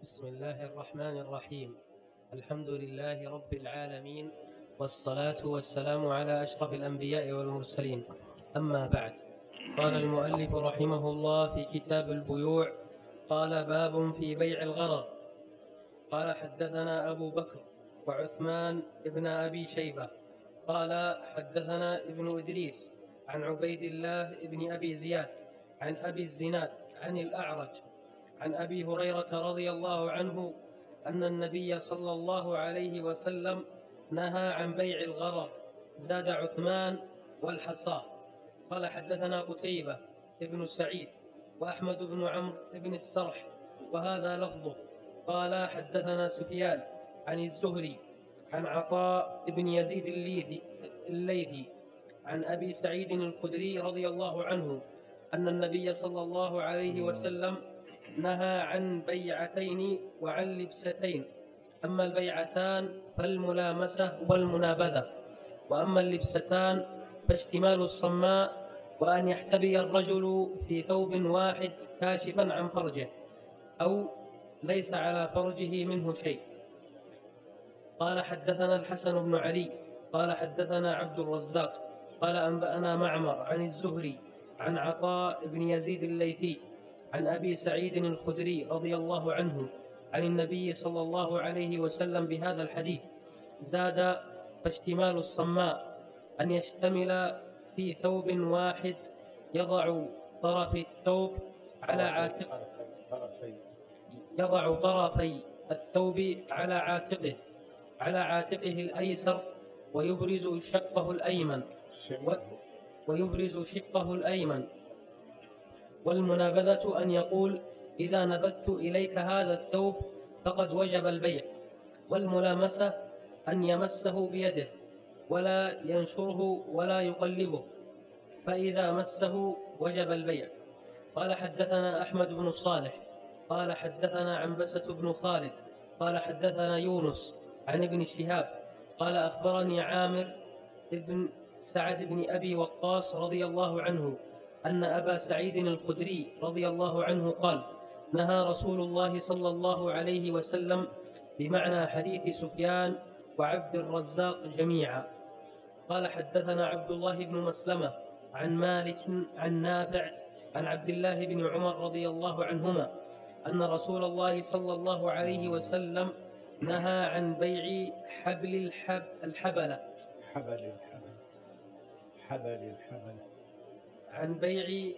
بسم الله الرحمن الرحيم. الحمد لله رب العالمين، والصلاة والسلام على أشرف الأنبياء والمرسلين، أما بعد. قال المؤلف رحمه الله في كتاب البيوع: قال: باب في بيع الغرض. قال: حدثنا أبو بكر وعثمان ابن أبي شيبة قال: حدثنا ابن إدريس عن عبيد الله ابن أبي زياد عن أبي الزناد عن الأعرج عن أبي هريرة رضي الله عنه أن النبي صلى الله عليه وسلم نهى عن بيع الغرر. زاد عثمان: والحصاة. قال: حدثنا قتيبة ابن سعيد وأحمد بن عمرو بن السرح وهذا لفظه. قال: حدثنا سفيان عن الزهري عن عطاء بن يزيد الليثي عن أبي سعيد الخدري رضي الله عنه أن النبي صلى الله عليه وسلم نهى عن بيعتين وعن لبستين. أما البيعتان فالملامسة والمنابذة، وأما اللبستان فاشتمال الصماء، وأن يحتبي الرجل في ثوب واحد كاشفا عن فرجه أو ليس على فرجه منه شيء. قال: حدثنا الحسن بن علي قال: حدثنا عبد الرزاق قال: أنبأنا معمر عن الزهري عن عطاء بن يزيد الليثي عن أبي سعيد الخدري رضي الله عنه عن النبي صلى الله عليه وسلم بهذا الحديث. زاد: فاشتمال الصماء أن يشتمل في ثوب واحد، يضع طرفي الثوب على عاتقه، يضع طرفي الثوب على عاتقه الأيسر ويبرز شقه الأيمن. والمنابذة أن يقول: إذا نبذت إليك هذا الثوب فقد وجب البيع. والملامسة أن يمسه بيده ولا ينشره ولا يقلبه، فإذا مسه وجب البيع. قال: حدثنا أحمد بن صالح قال: حدثنا عنبسة بن خالد قال: حدثنا يونس عن ابن شهاب قال: أخبرني عامر ابن سعد بن أبي وقاص رضي الله عنه أن أبا سعيد الخدري رضي الله عنه قال: نهى رسول الله صلى الله عليه وسلم بمعنى حديث سفيان وعبد الرزاق جميعا. قال: حدثنا عبد الله بن مسلمة عن مالك عن نافع عن عبد الله بن عمر رضي الله عنهما أن رسول الله صلى الله عليه وسلم نهى عن بيع حبل الحبلة عن بيع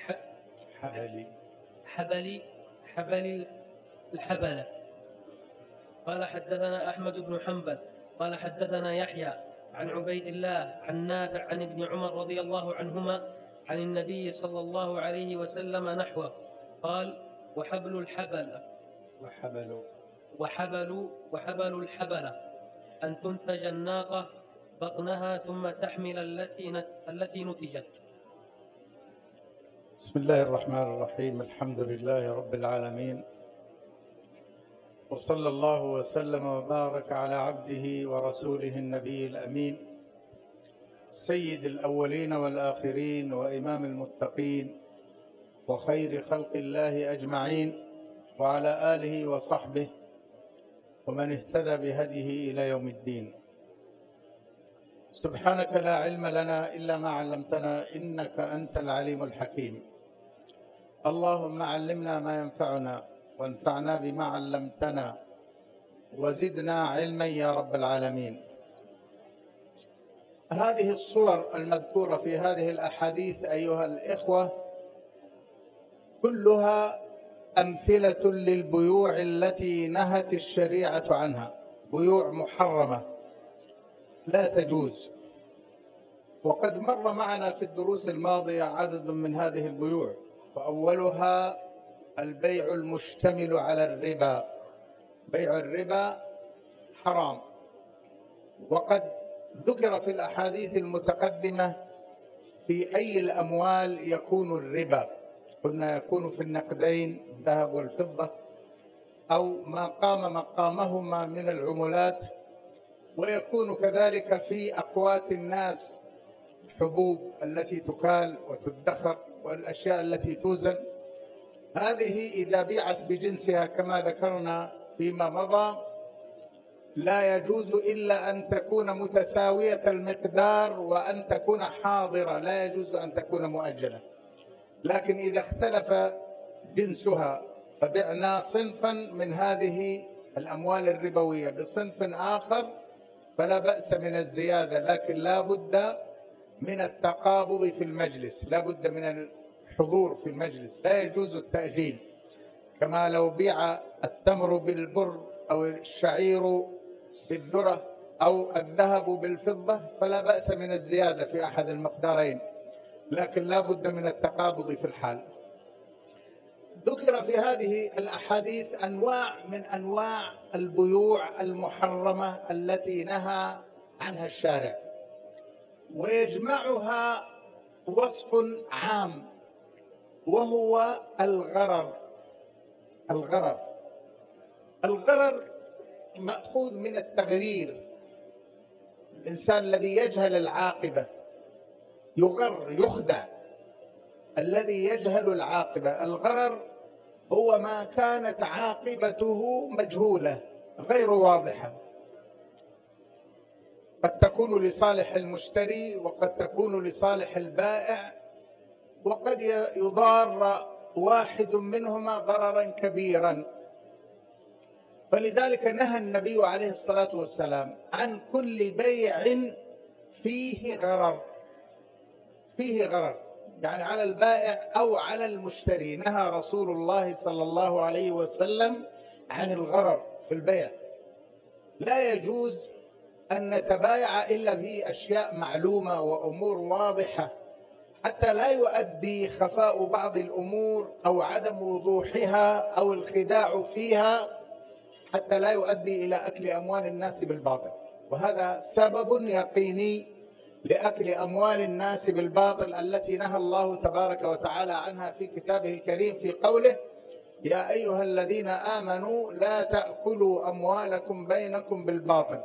حبل الحبلة. قال: حدثنا أحمد بن حنبل قال: حدثنا يحيى عن عبيد الله عن نافع عن ابن عمر رضي الله عنهما عن النبي صلى الله عليه وسلم نحوه. قال: وحبل الحبلة أن تنتج الناقة بطنها ثم تحمل التي نتجت. بسم الله الرحمن الرحيم. الحمد لله رب العالمين، وصلى الله وسلم وبارك على عبده ورسوله النبي الأمين سيد الأولين والآخرين وإمام المتقين وخير خلق الله أجمعين، وعلى آله وصحبه ومن اهتدى بهديه إلى يوم الدين. سبحانك لا علم لنا إلا ما علمتنا، إنك أنت العليم الحكيم. اللهم علمنا ما ينفعنا وانفعنا بما علمتنا وزدنا علما يا رب العالمين. هذه الصور المذكورة في هذه الأحاديث أيها الإخوة كلها أمثلة للبيوع التي نهت الشريعة عنها، بيوع محرمة لا تجوز. وقد مر معنا في الدروس الماضية عدد من هذه البيوع، وأولها البيع المشتمل على الربا. بيع الربا حرام، وقد ذكر في الأحاديث المتقدمة في أي الأموال يكون الربا. قلنا يكون في النقدين الذهب والفضة أو ما قام مقامهما من العملات، ويكون كذلك في أقوات الناس، الحبوب التي تكال وتدخر والأشياء التي توزن، هذه إذا بيعت بجنسها كما ذكرنا فيما مضى لا يجوز إلا أن تكون متساوية المقدار وأن تكون حاضرة، لا يجوز أن تكون مؤجلة. لكن إذا اختلف جنسها فبعنا صنفا من هذه الأموال الربوية بصنف آخر فلا بأس من الزيادة، لكن لا بد من التقابض في المجلس، لا بد من الحضور في المجلس، لا يجوز التأجيل. كما لو بيع التمر بالبر أو الشعير بالذرة أو الذهب بالفضة فلا بأس من الزيادة في أحد المقدارين، لكن لا بد من التقابض في الحال. ذكر في هذه الأحاديث أنواع من أنواع البيوع المحرمة التي نهى عنها الشارع، ويجمعها وصف عام وهو الغرر. الغرر مأخوذ من التغرير، الإنسان الذي يجهل العاقبة يغر يخدع، الذي يجهل العاقبة. الغرر هو ما كانت عاقبته مجهولة غير واضحة، قد تكون لصالح المشتري وقد تكون لصالح البائع، وقد يضار واحد منهما ضررا كبيرا. فلذلك نهى النبي عليه الصلاة والسلام عن كل بيع فيه غرر، يعني على البائع أو على المشتري. نهى رسول الله صلى الله عليه وسلم عن الغرر في البيع. لا يجوز أن نتبايع إلا في أشياء معلومة وأمور واضحة، حتى لا يؤدي خفاء بعض الأمور أو عدم وضوحها أو الخداع فيها حتى لا يؤدي إلى أكل أموال الناس بالباطل. وهذا سبب يقيني لأكل أموال الناس بالباطل التي نهى الله تبارك وتعالى عنها في كتابه الكريم في قوله: يا أيها الذين آمنوا لا تأكلوا أموالكم بينكم بالباطل.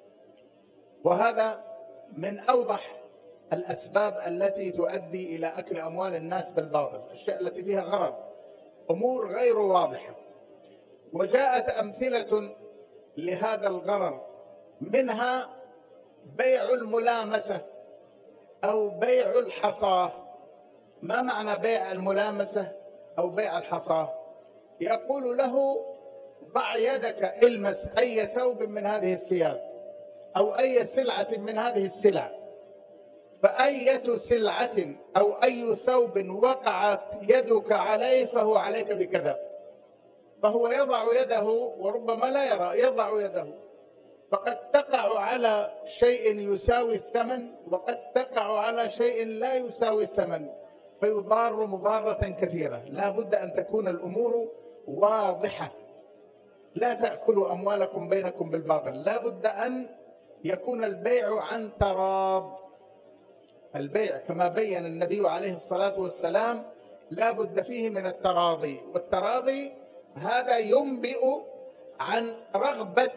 وهذا من أوضح الأسباب التي تؤدي إلى أكل أموال الناس بالباطل، الأشياء التي فيها غرض، أمور غير واضحة. وجاءت أمثلة لهذا الغرر، منها بيع الملامسة أو بيع الحصاة. ما معنى بيع الملامسة أو بيع الحصاة؟ يقول له: ضع يدك، المس أي ثوب من هذه الثياب أو أي سلعة من هذه السلع، فأية سلعة أو أي ثوب وقعت يدك عليه فهو عليك بكذا. فهو يضع يده وربما لا يرى، يضع يده، فقد تقع على شيء يساوي الثمن وقد تقع على شيء لا يساوي الثمن، فيضار مضارة كثيرة. لا بد أن تكون الأمور واضحة. لا تأكلوا أموالكم بينكم بالباطل. لا بد أن يكون البيع عن تراض. البيع كما بين النبي عليه الصلاة والسلام لا بد فيه من التراضي، والتراضي هذا ينبئ عن رغبة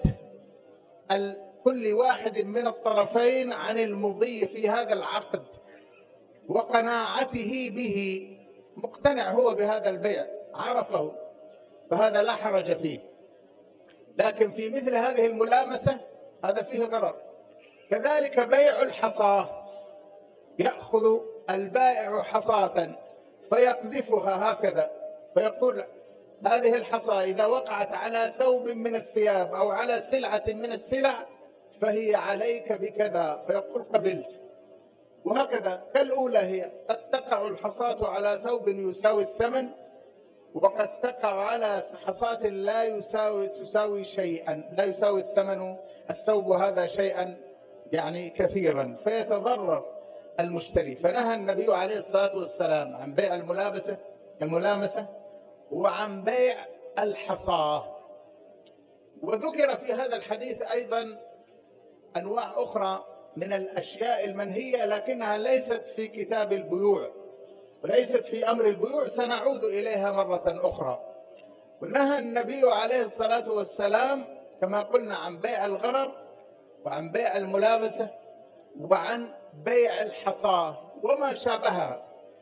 كل واحد من الطرفين عن المضي في هذا العقد وقناعته به، مقتنع هو بهذا البيع، عرفه، فهذا لا حرج فيه. لكن في مثل هذه الملامسة هذا فيه غرر. كذلك بيع الحصاة، يأخذ البائع حصاة فيقذفها هكذا، فيقول: هذه الحصى إذا وقعت على ثوب من الثياب أو على سلعة من السلع فهي عليك بكذا، فيقول: قبلت. وهكذا كالأولى، هي قد تقع الحصاة على ثوب يساوي الثمن، وقد تقع على حصاة لا تساوي شيئا، لا يساوي الثمن الثوب هذا شيئا يعني كثيرا، فيتضرر المشتري. فنهى النبي عليه الصلاة والسلام عن بيع الملامسة وعن بيع الحصاة. وذكر في هذا الحديث أيضا أنواع أخرى من الأشياء المنهية، لكنها ليست في كتاب البيوع وليست في أمر البيوع، سنعود إليها مرة أخرى. ونهى النبي عليه الصلاة والسلام كما قلنا عن بيع الغرر وعن بيع الملامسة وعن بيع الحصاة وما شابهها.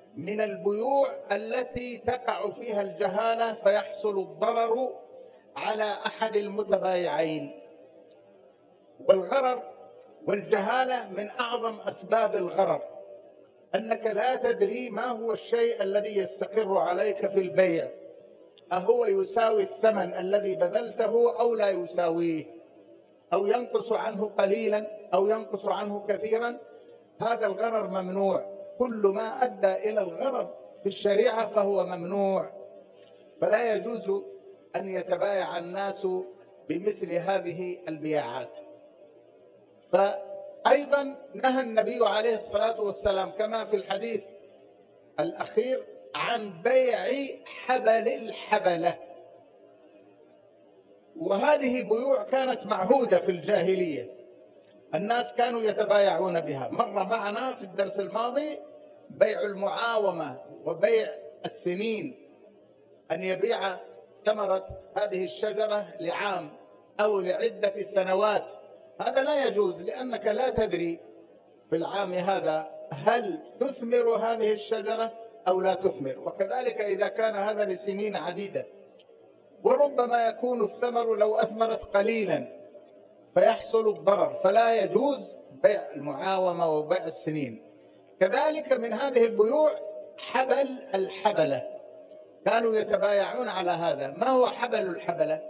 من البيوع التي تقع فيها الجهالة فيحصل الضرر على أحد المتبايعين. والغرر والجهالة من أعظم أسباب الغرر، أنك لا تدري ما هو الشيء الذي يستقر عليك في البيع، أهو يساوي الثمن الذي بذلته أو لا يساويه، أو ينقص عنه قليلا أو ينقص عنه كثيرا. هذا الغرر ممنوع. كل ما أدى إلى الغرر في الشريعة فهو ممنوع، فلا يجوز أن يتبايع الناس بمثل هذه البياعات. فأيضا نهى النبي عليه الصلاة والسلام كما في الحديث الأخير عن بيع حبل الحبلة، وهذه بيوع كانت معهودة في الجاهلية، الناس كانوا يتبايعون بها. مر معنا في الدرس الماضي بيع المعاومة وبيع السنين، أن يبيع ثمرة هذه الشجرة لعام أو لعدة سنوات، هذا لا يجوز، لأنك لا تدري في العام هذا هل تثمر هذه الشجرة أو لا تثمر، وكذلك إذا كان هذا لسنين عديدة، وربما يكون الثمر لو أثمرت قليلا فيحصل الضرر، فلا يجوز بيع المعاومة وبيع السنين. كذلك من هذه البيوع حبل الحبلة، كانوا يتبايعون على هذا. ما هو حبل الحبلة؟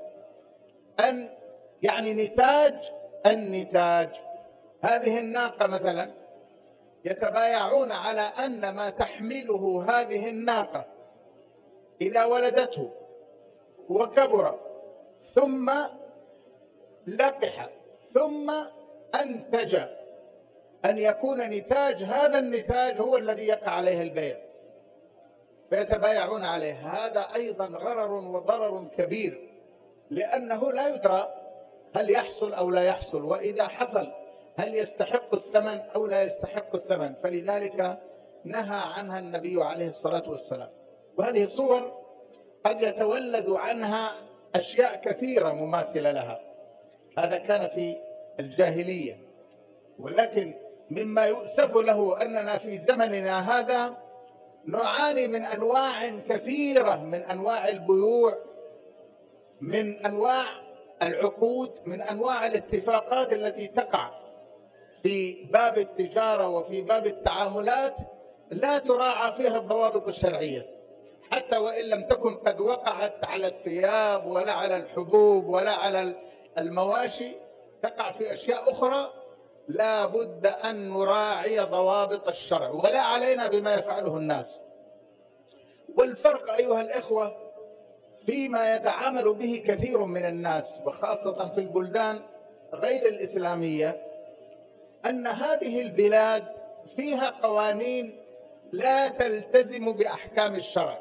يعني نتاج النتاج. هذه الناقة مثلا يتبايعون على أن ما تحمله هذه الناقة إذا ولدته وكبر ثم لقح ثم أنتج، أن يكون نتاج هذا النتاج هو الذي يقع عليه البيع، فيتبايعون عليه. هذا أيضا غرر وضرر كبير، لأنه لا يدرى هل يحصل أو لا يحصل، وإذا حصل هل يستحق الثمن أو لا يستحق الثمن، فلذلك نهى عنها النبي عليه الصلاة والسلام. وهذه الصور قد يتولد عنها أشياء كثيرة مماثلة لها. هذا كان في الجاهلية، ولكن مما يؤسف له أننا في زمننا هذا نعاني من أنواع كثيرة من أنواع البيوع، من أنواع العقود، من أنواع الاتفاقات التي تقع في باب التجارة وفي باب التعاملات لا تراعى فيها الضوابط الشرعية، حتى وإن لم تكن قد وقعت على الثياب ولا على الحبوب ولا على المواشي، تقع في أشياء أخرى لا بد أن نراعي ضوابط الشرع، ولا علينا بما يفعله الناس. والفرق أيها الإخوة فيما يتعامل به كثير من الناس وخاصة في البلدان غير الإسلامية، أن هذه البلاد فيها قوانين لا تلتزم بأحكام الشرع،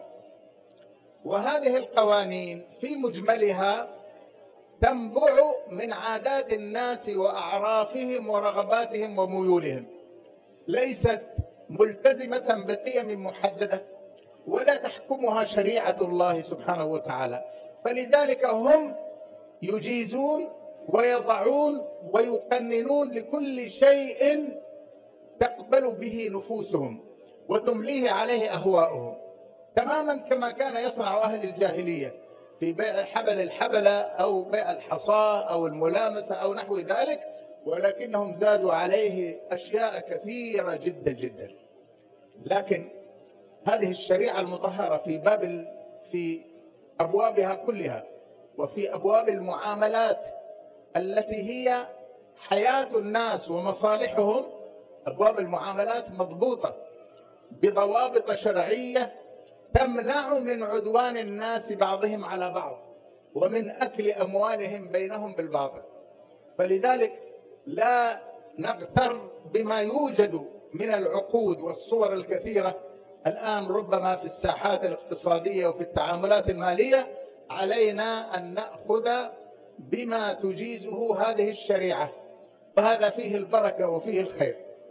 وهذه القوانين في مجملها تنبع من عادات الناس وأعرافهم ورغباتهم وميولهم، ليست ملتزمة بقيم محددة ولا تحكمها شريعة الله سبحانه وتعالى. فلذلك هم يجيزون ويضعون ويقننون لكل شيء تقبل به نفوسهم وتمليه عليه أهواؤهم، تماما كما كان يصنع أهل الجاهلية في بيع حبل الحبلة أو بيع الحصاة أو الملامسة أو نحو ذلك، ولكنهم زادوا عليه أشياء كثيرة جدا جدا. لكن هذه الشريعة المطهرة في أبوابها كلها وفي أبواب المعاملات التي هي حياة الناس ومصالحهم، أبواب المعاملات مضبوطة بضوابط شرعية تمنع من عدوان الناس بعضهم على بعض ومن أكل أموالهم بينهم بالباطل. فلذلك لا نغتر بما يوجد من العقود والصور الكثيرة الآن ربما في الساحات الاقتصادية وفي التعاملات المالية. علينا أن نأخذ بما تجيزه هذه الشريعة، وهذا فيه البركة وفيه الخير.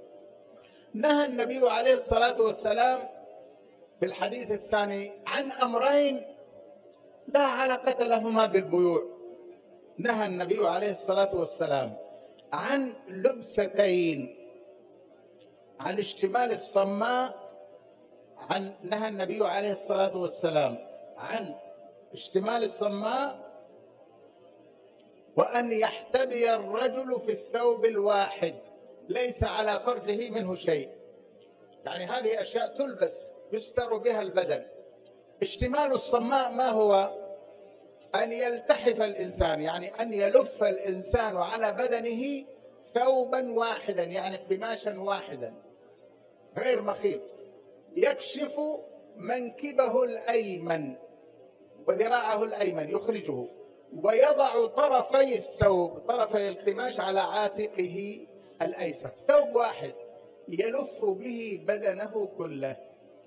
نهى النبي عليه الصلاة والسلام في الحديث الثاني عن أمرين لا علاقة لهما بالبيوع. نهى النبي عليه الصلاة والسلام عن لبستين، عن اشتمال الصماء نهى النبي عليه الصلاة والسلام عن اشتمال الصماء وأن يحتبي الرجل في الثوب الواحد ليس على فرجه منه شيء. يعني هذه أشياء تلبس يستر بها البدن. اشتمال الصماء ما هو؟ أن يلتحف الإنسان، يعني أن يلف الإنسان على بدنه ثوبا واحدا، يعني قماشا واحدا غير مخيط، يكشف منكبه الأيمن وذراعه الأيمن يخرجه، ويضع طرفي الثوب طرفي القماش على عاتقه الأيسر، ثوب واحد يلف به بدنه كله،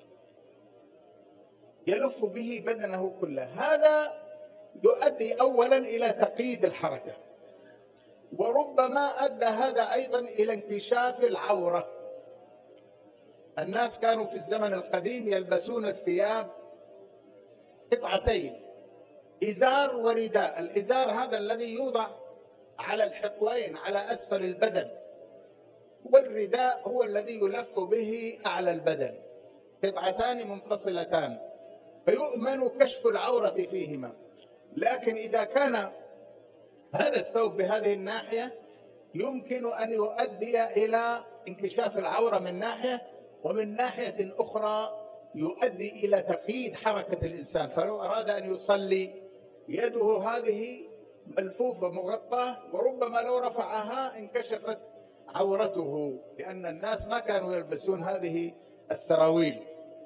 يلف به بدنه كله. هذا يؤدي أولا إلى تقييد الحركة، وربما أدى هذا أيضا إلى انكشاف العورة. الناس كانوا في الزمن القديم يلبسون الثياب قطعتين، إزار ورداء. الإزار هذا الذي يوضع على الحقوين على أسفل البدن، والرداء هو الذي يلف به أعلى البدن، قطعتان منفصلتان فيؤمن كشف العورة فيهما. لكن إذا كان هذا الثوب بهذه الناحية يمكن أن يؤدي إلى انكشاف العورة من ناحية، ومن ناحية أخرى يؤدي إلى تقييد حركة الإنسان. فلو أراد أن يصلي يده هذه ملفوفة مغطاة، وربما لو رفعها انكشفت عورته، لأن الناس ما كانوا يلبسون هذه السراويل.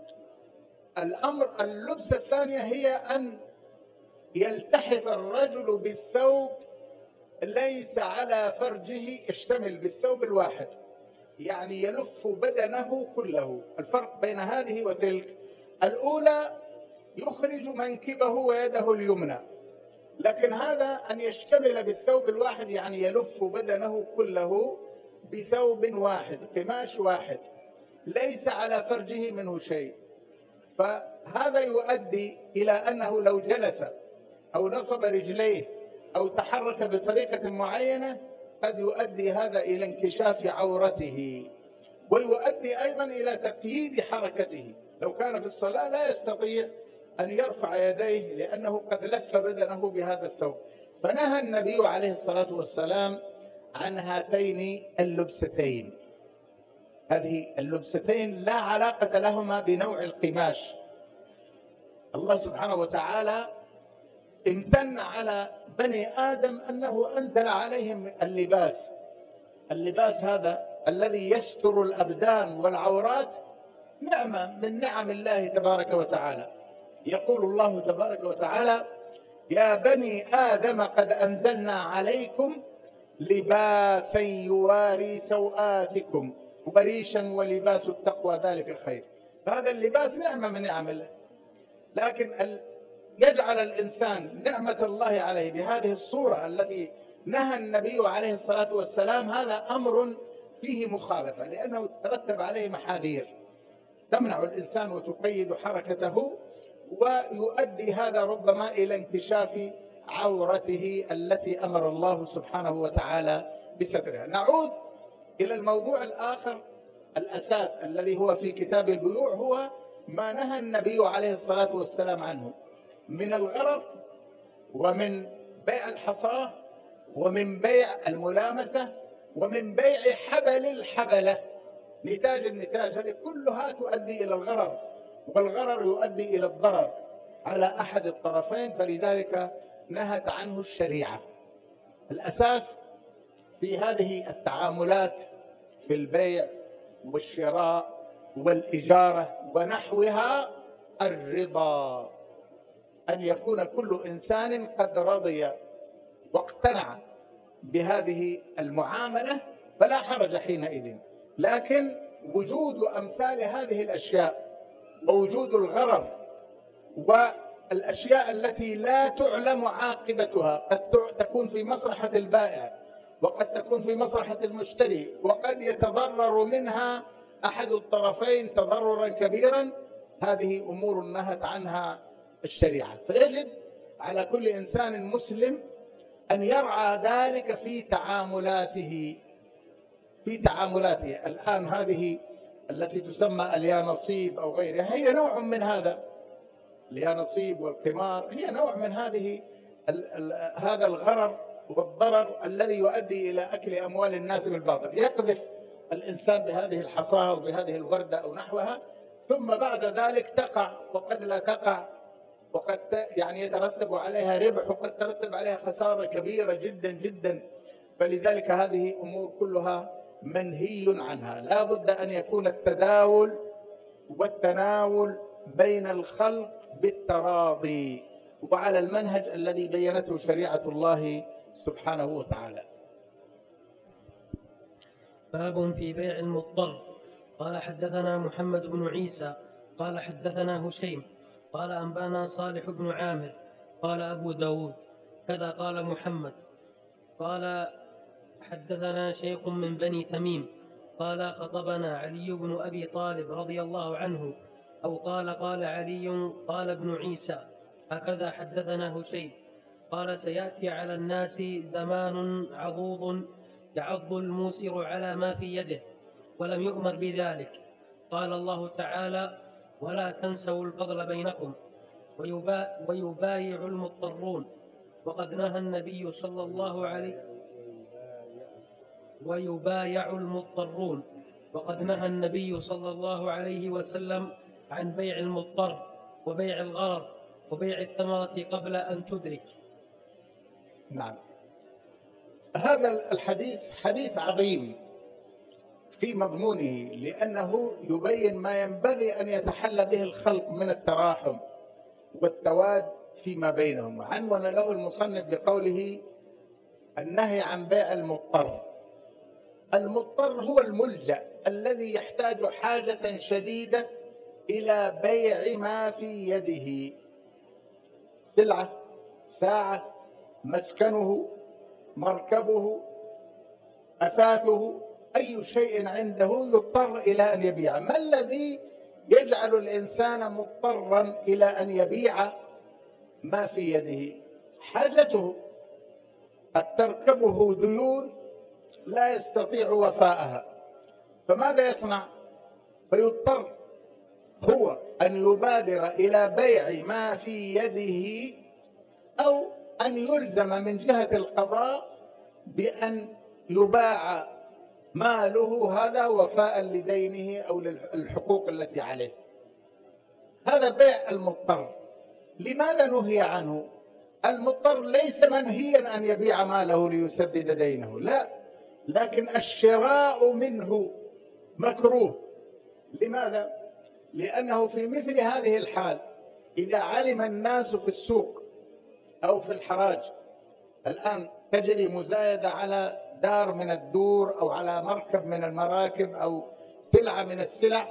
اللبسة الثانية هي أن يلتحف الرجل بالثوب ليس على فرجه، يشتمل بالثوب الواحد، يعني يلف بدنه كله. الفرق بين هذه وتلك: الأولى يخرج منكبه ويده اليمنى، لكن هذا أن يشتمل بالثوب الواحد يعني يلف بدنه كله بثوب واحد، قماش واحد، ليس على فرجه منه شيء. فهذا يؤدي إلى أنه لو جلس أو نصب رجليه أو تحرك بطريقة معينة قد يؤدي هذا إلى انكشاف عورته، ويؤدي أيضا إلى تقييد حركته. لو كان في الصلاة لا يستطيع أن يرفع يديه لأنه قد لف بدنه بهذا الثوب. فنهى النبي عليه الصلاة والسلام عن هاتين اللبستين. هذه اللبستين لا علاقة لهما بنوع القماش. الله سبحانه وتعالى امتن على بني آدم أنه أنزل عليهم اللباس هذا الذي يستر الأبدان والعورات نعمة من نعم الله تبارك وتعالى. يقول الله تبارك وتعالى: يا بني آدم قد أنزلنا عليكم لباسا يواري سوآتكم وريشا ولباس التقوى ذلك خير. فهذا اللباس نعمة من نعم الله، لكن يجعل الإنسان نعمة الله عليه بهذه الصورة التي نهى النبي عليه الصلاة والسلام، هذا أمر فيه مخالفة، لأنه ترتب عليه محاذير تمنع الإنسان وتقيد حركته، ويؤدي هذا ربما إلى انكشاف عورته التي أمر الله سبحانه وتعالى بسترها. نعود إلى الموضوع الآخر، الأساس الذي هو في كتاب البيوع، هو ما نهى النبي عليه الصلاة والسلام عنه من الغرر، ومن بيع الحصاة، ومن بيع الملامسة، ومن بيع حبل الحبلة، نتاج النتاج. هذه كلها تؤدي إلى الغرر، والغرر يؤدي إلى الضرر على أحد الطرفين، فلذلك نهت عنه الشريعة. الأساس في هذه التعاملات في البيع والشراء والإجارة ونحوها الرضا، أن يكون كل إنسان قد رضي واقتنع بهذه المعاملة فلا حرج حينئذ. لكن وجود أمثال هذه الأشياء ووجود الغرر والأشياء التي لا تعلم عاقبتها، قد تكون في مصلحة البائع وقد تكون في مصلحة المشتري، وقد يتضرر منها أحد الطرفين تضررا كبيرا، هذه أمور نهت عنها الشريعة. فيجب على كل إنسان مسلم أن يرعى ذلك في تعاملاته. الآن هذه التي تسمى اليانصيب أو غيرها هي نوع من هذا. اليانصيب والقمار هي نوع من هذا الغرر والضرر الذي يؤدي إلى أكل أموال الناس بالباطل. يقذف الإنسان بهذه الحصاة أو بهذه الوردة أو نحوها، ثم بعد ذلك تقع وقد لا تقع، وقد يعني يترتب عليها ربح وقد ترتب عليها خسارة كبيرة جدا جدا. فلذلك هذه أمور كلها منهي عنها. لا بد أن يكون التداول والتناول بين الخلق بالتراضي وعلى المنهج الذي بينته شريعة الله سبحانه وتعالى. باب في بيع المضطر. قال حدثنا محمد بن عيسى قال حدثنا هشيم قال أنبانا صالح بن عامر قال أبو داود كذا قال محمد قال حدثنا شيخ من بني تميم قال خطبنا علي بن أبي طالب رضي الله عنه، أو قال علي قال ابن عيسى هكذا حدثنا هشيم قال سيأتي على الناس زمان عضوض يعض الموسر على ما في يده ولم يؤمر بذلك. قال الله تعالى ولا تنسوا الفضل بينكم ويبايع المضطرون وقد نهى النبي صلى الله عليه وسلم عن بيع المضطر وبيع الغرر وبيع الثمرة قبل أن تدرك. نعم، هذا الحديث حديث عظيم في مضمونه، لأنه يبين ما ينبغي أن يتحلى به الخلق من التراحم والتواد فيما بينهم. عنون له المصنف بقوله النهي عن بيع المضطر. المضطر هو الملجأ الذي يحتاج حاجة شديدة إلى بيع ما في يده، سلعة، ساعة، مسكنه، مركبه، أثاثه، أي شيء عنده يضطر إلى أن يبيع. ما الذي يجعل الإنسان مضطرا إلى أن يبيع ما في يده؟ حاجته، قد تركبه ديون لا يستطيع وفاءها، فماذا يصنع؟ فيضطر هو أن يبادر إلى بيع ما في يده، أو أن يلزم من جهة القضاء بأن يباع ماله هذا وفاء لدينه أو للحقوق التي عليه. هذا بيع المضطر. لماذا نهي عنه؟ المضطر ليس منهيا أن يبيع ماله ليسدد دينه، لا، لكن الشراء منه مكروه. لماذا؟ لأنه في مثل هذه الحال إذا علم الناس في السوق أو في الحراج الآن تجري مزايدة على دار من الدور أو على مركب من المراكب أو سلعة من السلع،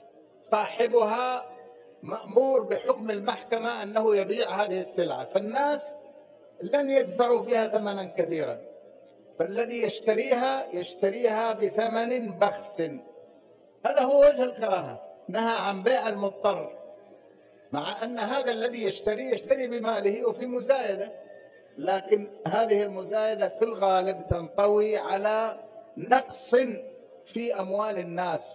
صاحبها مأمور بحكم المحكمة أنه يبيع هذه السلعة، فالناس لن يدفعوا فيها ثمنا كثيرا، فالذي يشتريها بثمن بخس. هذا هو وجه الكراهة. نهى عن بيع المضطر، مع أن هذا الذي يشتري بماله وفي مزايدة، لكن هذه المزايدة في الغالب تنطوي على نقص في أموال الناس.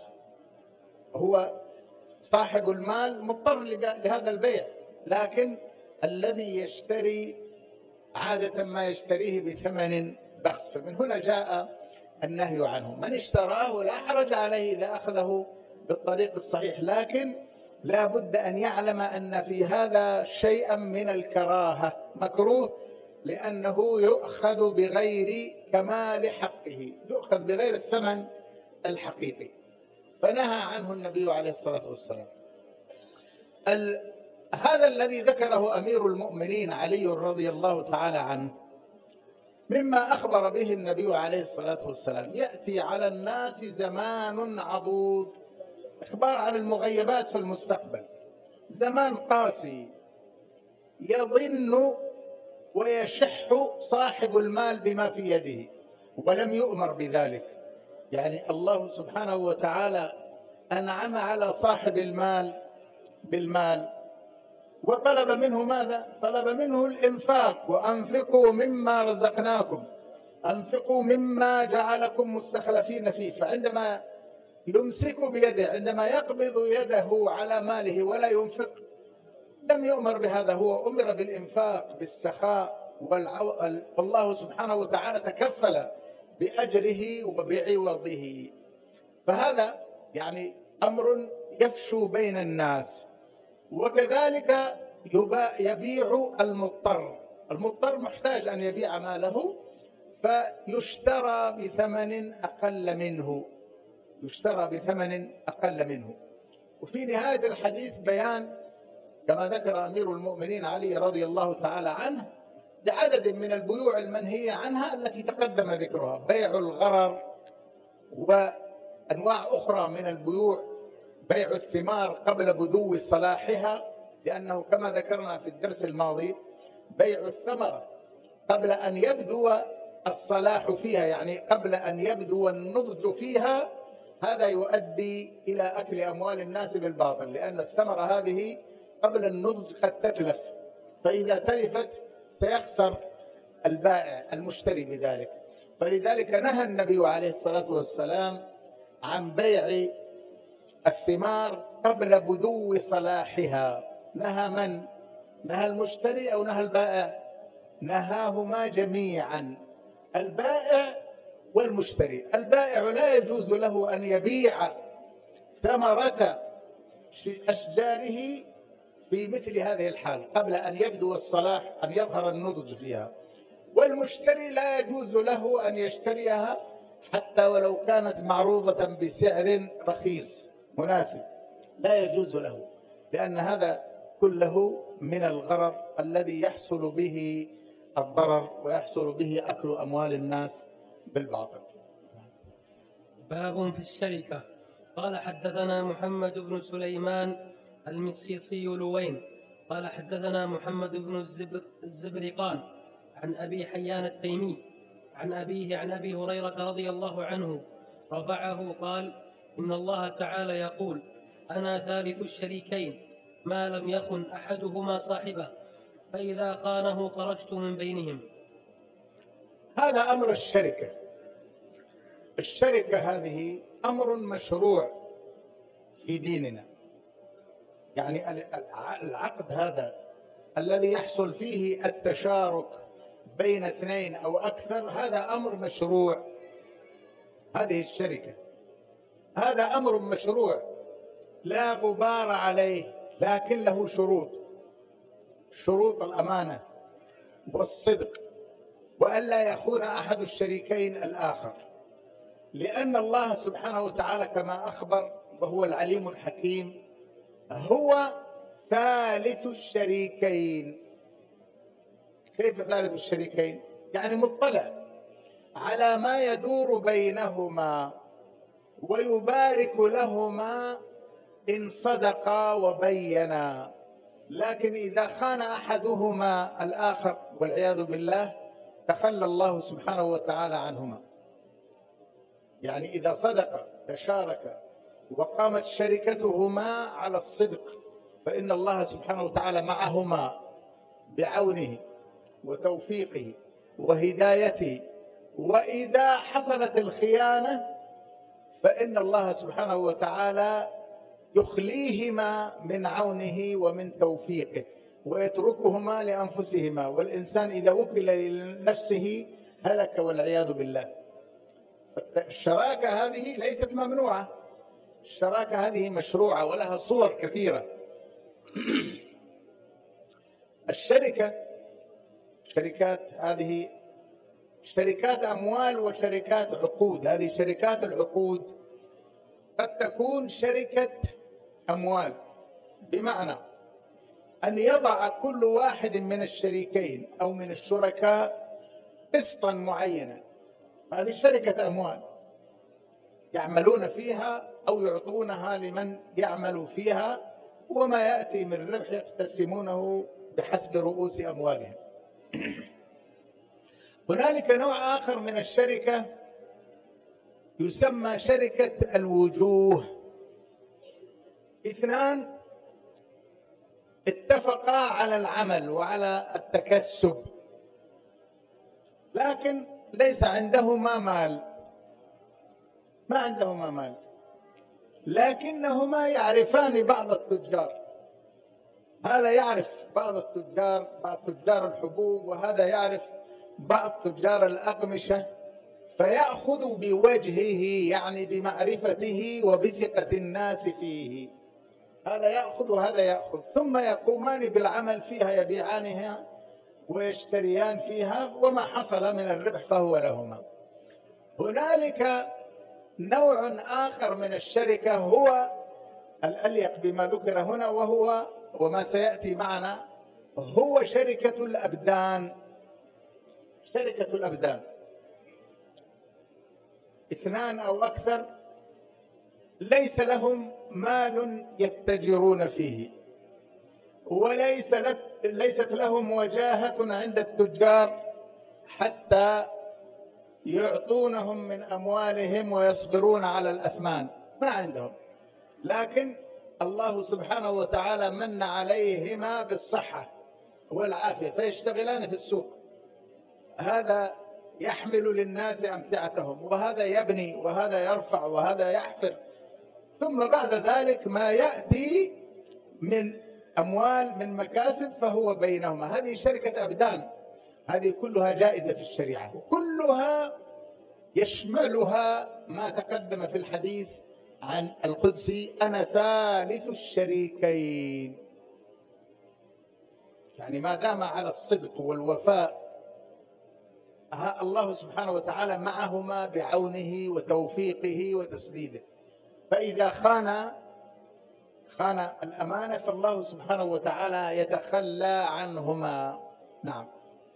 هو صاحب المال مضطر لهذا البيع، لكن الذي يشتري عادة ما يشتريه بثمن بخس، فمن هنا جاء النهي عنه. من اشتراه لا حرج عليه إذا أخذه بالطريق الصحيح، لكن لا بد أن يعلم أن في هذا شيئا من الكراهة، مكروه، لأنه يؤخذ بغير كمال حقه، يؤخذ بغير الثمن الحقيقي، فنهى عنه النبي عليه الصلاة والسلام. هذا الذي ذكره أمير المؤمنين علي رضي الله تعالى عنه مما أخبر به النبي عليه الصلاة والسلام. يأتي على الناس زمان عضوض، إخبار عن المغيبات في المستقبل، زمان قاسي يظن ويشح صاحب المال بما في يده ولم يؤمر بذلك. يعني الله سبحانه وتعالى أنعم على صاحب المال بالمال وطلب منه ماذا؟ طلب منه الإنفاق، وأنفقوا مما رزقناكم، أنفقوا مما جعلكم مستخلفين فيه. فعندما يمسك بيده عندما يقبض يده على ماله ولا ينفق، لم يؤمر بهذا، هو أمر بالإنفاق بالسخاء، والله سبحانه وتعالى تكفل بأجره وبعوضه. فهذا يعني أمر يفشو بين الناس. وكذلك يبيع المضطر محتاج أن يبيع ماله فيشترى بثمن أقل منه. وفي نهاية الحديث بيان كما ذكر أمير المؤمنين علي رضي الله تعالى عنه لعدد من البيوع المنهية عنها التي تقدم ذكرها: بيع الغرر، وأنواع أخرى من البيوع، بيع الثمار قبل بدو صلاحها، لأنه كما ذكرنا في الدرس الماضي بيع الثمرة قبل أن يبدو الصلاح فيها، يعني قبل أن يبدو النضج فيها، هذا يؤدي إلى أكل أموال الناس بالباطل، لأن الثمرة هذه قبل النضج قد تتلف، فإذا تلفت سيخسر البائع المشتري بذلك. فلذلك نهى النبي عليه الصلاة والسلام عن بيع الثمار قبل بدو صلاحها. نهى من؟ نهى المشتري أو نهى البائع؟ نهاهما جميعا، البائع والمشتري. البائع لا يجوز له أن يبيع ثمرة أشجاره في مثل هذه الحال قبل أن يبدو الصلاح، أن يظهر النضج فيها. والمشتري لا يجوز له أن يشتريها حتى ولو كانت معروضة بسعر رخيص مناسب، لا يجوز له، لأن هذا كله من الغرر الذي يحصل به الضرر ويحصل به أكل أموال الناس بالباطل. باب في الشركة. قال حدثنا محمد بن سليمان المسيسي لوين قال حدثنا محمد بن الزبرقان عن أبي حيان التيمي عن أبيه عن أبي هريرة رضي الله عنه رفعه قال: إن الله تعالى يقول: أنا ثالث الشريكين ما لم يخن أحدهما صاحبه، فإذا خانه خرجت من بينهم. هذا أمر الشركة. الشركة هذه أمر مشروع في ديننا، يعني العقد هذا الذي يحصل فيه التشارك بين اثنين أو أكثر، هذا أمر مشروع. هذه الشركة هذا أمر مشروع لا غبار عليه، لكن له شروط الأمانة والصدق، وألا يخون أحد الشريكين الآخر، لأن الله سبحانه وتعالى كما أخبر وهو العليم الحكيم هو ثالث الشريكين. كيف ثالث الشريكين؟ يعني مطلع على ما يدور بينهما ويبارك لهما إن صدقا وبينا. لكن إذا خان أحدهما الآخر والعياذ بالله تخلى الله سبحانه وتعالى عنهما. يعني إذا صدق تشارك وقامت شركتهما على الصدق فإن الله سبحانه وتعالى معهما بعونه وتوفيقه وهدايته. وإذا حصلت الخيانة فإن الله سبحانه وتعالى يخليهما من عونه ومن توفيقه ويتركهما لأنفسهما، والإنسان إذا وكل لنفسه هلك والعياذ بالله. الشراكة هذه ليست ممنوعة، الشراكة هذه مشروعة ولها صور كثيرة. الشركات هذه شركات أموال وشركات عقود. هذه شركات العقود قد تكون شركة أموال، بمعنى أن يضع كل واحد من الشريكين أو من الشركاء قسطا معينا، هذه شركة أموال يعملون فيها أو يعطونها لمن يعمل فيها، وما يأتي من ربح يقتسمونه بحسب رؤوس أموالهم. هنالك نوع آخر من الشركة يسمى شركة الوجوه. اثنان اتفقا على العمل وعلى التكسب، لكن ليس عندهما مال، ما عندهما مال، لكنهما يعرفان بعض التجار، هذا يعرف بعض التجار، بعض تجار الحبوب، وهذا يعرف بعض تجار الأقمشة، فيأخذ بوجهه يعني بمعرفته وبثقة الناس فيه، هذا يأخذ وهذا يأخذ، ثم يقومان بالعمل فيها، يبيعانها ويشتريان فيها، وما حصل من الربح فهو لهما. هنالك نوع آخر من الشركة هو الأليق بما ذكر هنا، وهو وما سيأتي معنا، هو شركة الأبدان. شركة الأبدان، اثنان أو أكثر ليس لهم مال يتجرون فيه، ليست لهم وجاهة عند التجار حتى يعطونهم من أموالهم ويصبرون على الأثمان، ما عندهم، لكن الله سبحانه وتعالى من عليهما بالصحة والعافية فيشتغلان في السوق، هذا يحمل للناس أمتعتهم، وهذا يبني، وهذا يرفع، وهذا يحفر، ثم بعد ذلك ما يأتي من أموال من مكاسب فهو بينهما. هذه شركة أبدان، هذه كلها جائزة في الشريعة، وكلها يشملها ما تقدم في الحديث عن القدسي: أنا ثالث الشريكين. يعني ما دام على الصدق والوفاء الله سبحانه وتعالى معهما بعونه وتوفيقه وتسديده، فإذا خان الأمانة فالله سبحانه وتعالى يتخلى عنهما. نعم.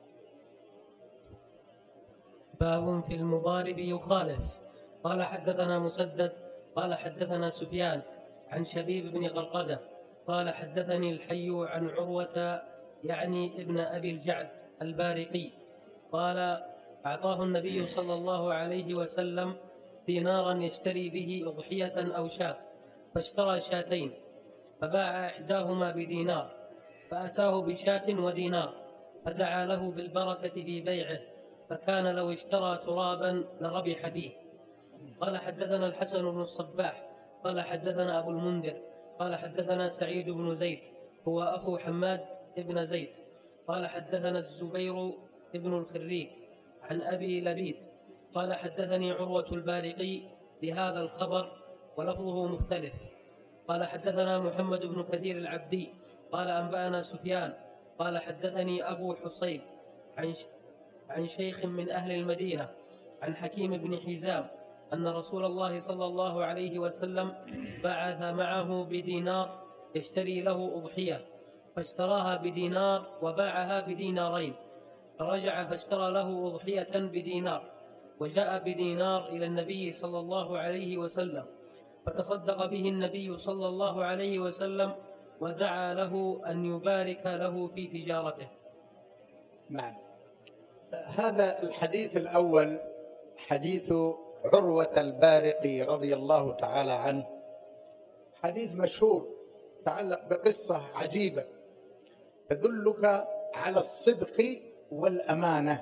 باب في المضارب يخالف. قال حدثنا مسدد قال حدثنا سفيان عن شبيب بن غرقدة قال حدثني الحي عن عروة يعني ابن أبي الجعد البارقي قال أعطاه النبي صلى الله عليه وسلم دينارا يشتري به أضحية أو شاة، فاشترى شاتين، فباع إحداهما بدينار، فأتاه بشاة ودينار، فدعا له بالبركة في بيعه، فكان لو اشترى ترابا لربح فيه. قال حدثنا الحسن بن الصباح قال حدثنا أبو المنذر قال حدثنا سعيد بن زيد هو أخو حماد بن زيد قال حدثنا الزبير بن الخريج عن أبي لبيد قال حدثني عروة البارقي بهذا الخبر ولفظه مختلف. قال حدثنا محمد بن كثير العبدي قال أنبأنا سفيان قال حدثني أبو حصيب عن شيخ من أهل المدينة عن حكيم بن حزام أن رسول الله صلى الله عليه وسلم بعث معه بدينار يشتري له أضحية، فاشتراها بدينار وباعها بدينارين، فرجع فاشترى له أضحية بدينار، وجاء بدينار إلى النبي صلى الله عليه وسلم، فتصدق به النبي صلى الله عليه وسلم ودعا له أن يبارك له في تجارته. نعم. هذا الحديث الأول حديث عروة البارقي رضي الله تعالى عنه، حديث مشهور يتعلق بقصة عجيبة تدلك على الصدق والأمانة،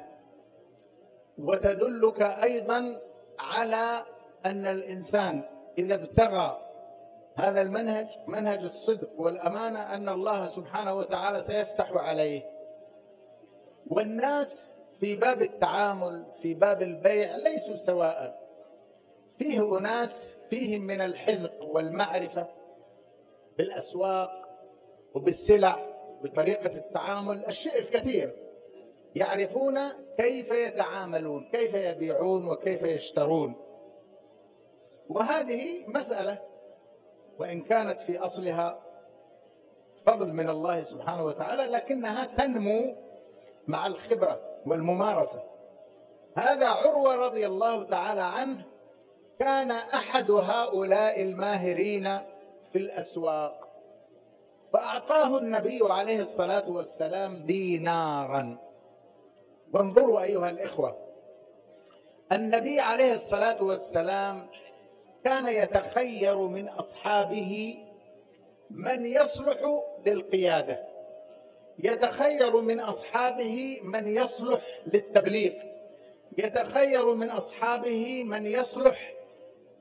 وتدلك أيضا على أن الإنسان إذا ابتغى هذا المنهج، منهج الصدق والأمانة، أن الله سبحانه وتعالى سيفتح عليه. والناس في باب التعامل في باب البيع ليسوا سواء، فيه أناس فيهم من الحذق والمعرفة بالأسواق وبالسلع بطريقة التعامل الشيء الكثير، يعرفون كيف يتعاملون، كيف يبيعون وكيف يشترون، وهذه مسألة وإن كانت في أصلها فضل من الله سبحانه وتعالى لكنها تنمو مع الخبرة والممارسة. هذا عروة رضي الله تعالى عنه كان أحد هؤلاء الماهرين في الأسواق، فأعطاه النبي عليه الصلاة والسلام دينارا. وانظروا أيها الإخوة، النبي عليه الصلاة والسلام كان يتخير من أصحابه من يصلح للقيادة، يتخير من أصحابه من يصلح للتبليغ، يتخير من أصحابه من يصلح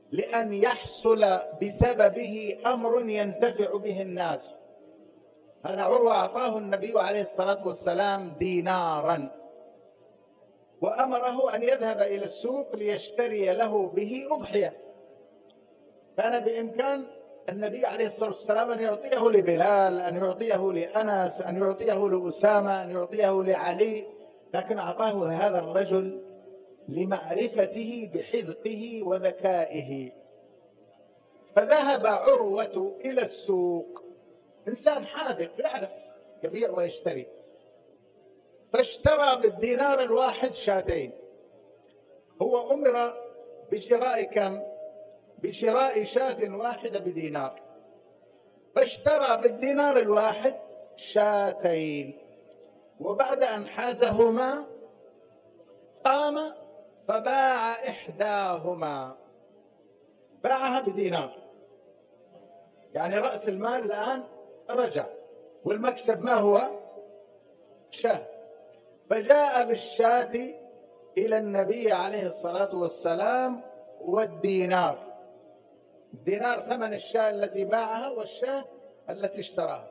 لأن يحصل بسببه أمر ينتفع به الناس. هذا عروة أعطاه النبي عليه الصلاة والسلام دينارا وأمره أن يذهب إلى السوق ليشتري له به أضحية. كان بإمكان النبي عليه الصلاة والسلام أن يعطيه لبلال، أن يعطيه لأنس، أن يعطيه لأسامة، أن يعطيه لعلي، لكن أعطاه هذا الرجل لمعرفته بحذقه وذكائه. فذهب عروة إلى السوق، إنسان حاذق يعرف يبيع ويشتري، فاشترى بالدينار الواحد شاتين. هو أمر بشراء كم؟ بشراء شاة واحدة بدينار، فاشترى بالدينار الواحد شاتين، وبعد أن حازهما قام فباع إحداهما، باعها بدينار، يعني رأس المال الآن رجع، والمكسب ما هو؟ شاة. فجاء بالشاة إلى النبي عليه الصلاة والسلام والدينار، الدينار ثمن الشاة التي باعها والشاة التي اشتراها،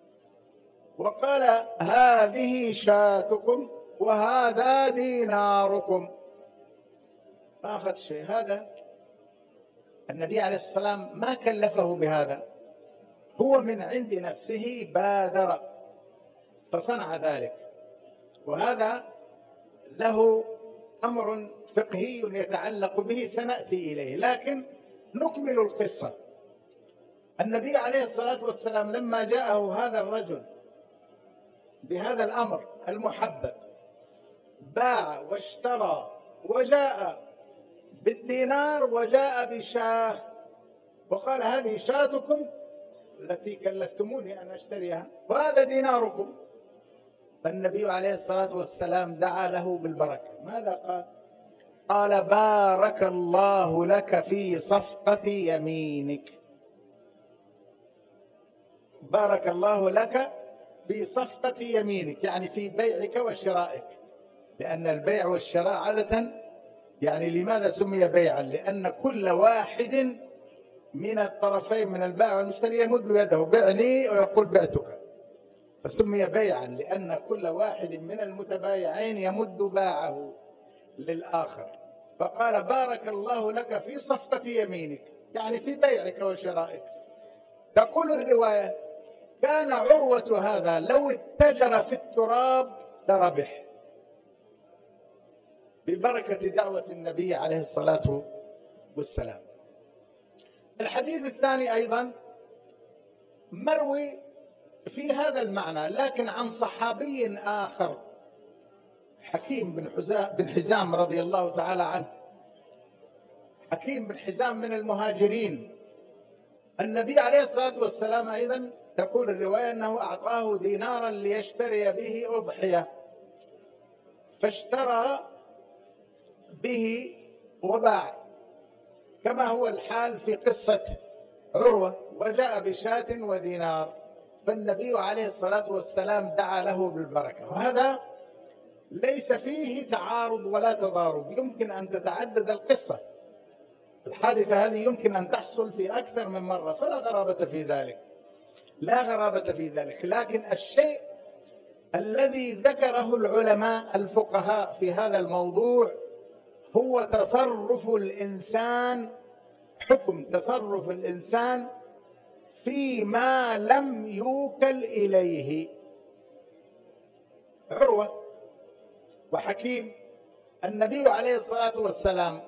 وقال هذه شاتكم وهذا ديناركم. ما أخذ شيء. هذا النبي عليه الصلاة والسلام ما كلفه بهذا، هو من عند نفسه بادر فصنع ذلك. وهذا له أمر فقهي يتعلق به سنأتي إليه، لكن نكمل القصة. النبي عليه الصلاة والسلام لما جاءه هذا الرجل بهذا الأمر المحبب باع واشترى، وجاء بالدينار وجاء بشاة، وقال هذه شاتكم التي كلفتموني أن أشتريها وهذا ديناركم. فالنبي عليه الصلاة والسلام دعا له بالبركة. ماذا قال؟ قال بارك الله لك في صفقة يمينك. بارك الله لك في صفقة يمينك، يعني في بيعك وشرائك، لأن البيع والشراء عادة يعني لماذا سمي بيعا؟ لأن كل واحد من الطرفين من البائع والمشتري يمد يده بعني ويقول بعتك، فسمي بيعا لأن كل واحد من المتبايعين يمد باعه للآخر. فقال بارك الله لك في صفقة يمينك، يعني في بيعك وشرائك. تقول الرواية كان عروة هذا لو اتجر في التراب لربح ببركة دعوة النبي عليه الصلاة والسلام. الحديث الثاني أيضا مروي في هذا المعنى، لكن عن صحابي آخر، حكيم بن حزام رضي الله تعالى عنه. حكيم بن حزام من المهاجرين. النبي عليه الصلاة والسلام أيضا تقول الرواية أنه أعطاه دينارا ليشتري به أضحية، فاشترى به وباع، كما هو الحال في قصة عروة، وجاء بشاة ودينار. فالنبي عليه الصلاة والسلام دعا له بالبركة. وهذا ليس فيه تعارض ولا تضارب، يمكن أن تتعدد القصة. الحادثة هذه يمكن أن تحصل في أكثر من مرة، فلا غرابة في ذلك، لا غرابة في ذلك. لكن الشيء الذي ذكره العلماء الفقهاء في هذا الموضوع هو تصرف الإنسان، حكم تصرف الإنسان فيما لم يوكل إليه. عروة وحكيم النبي عليه الصلاة والسلام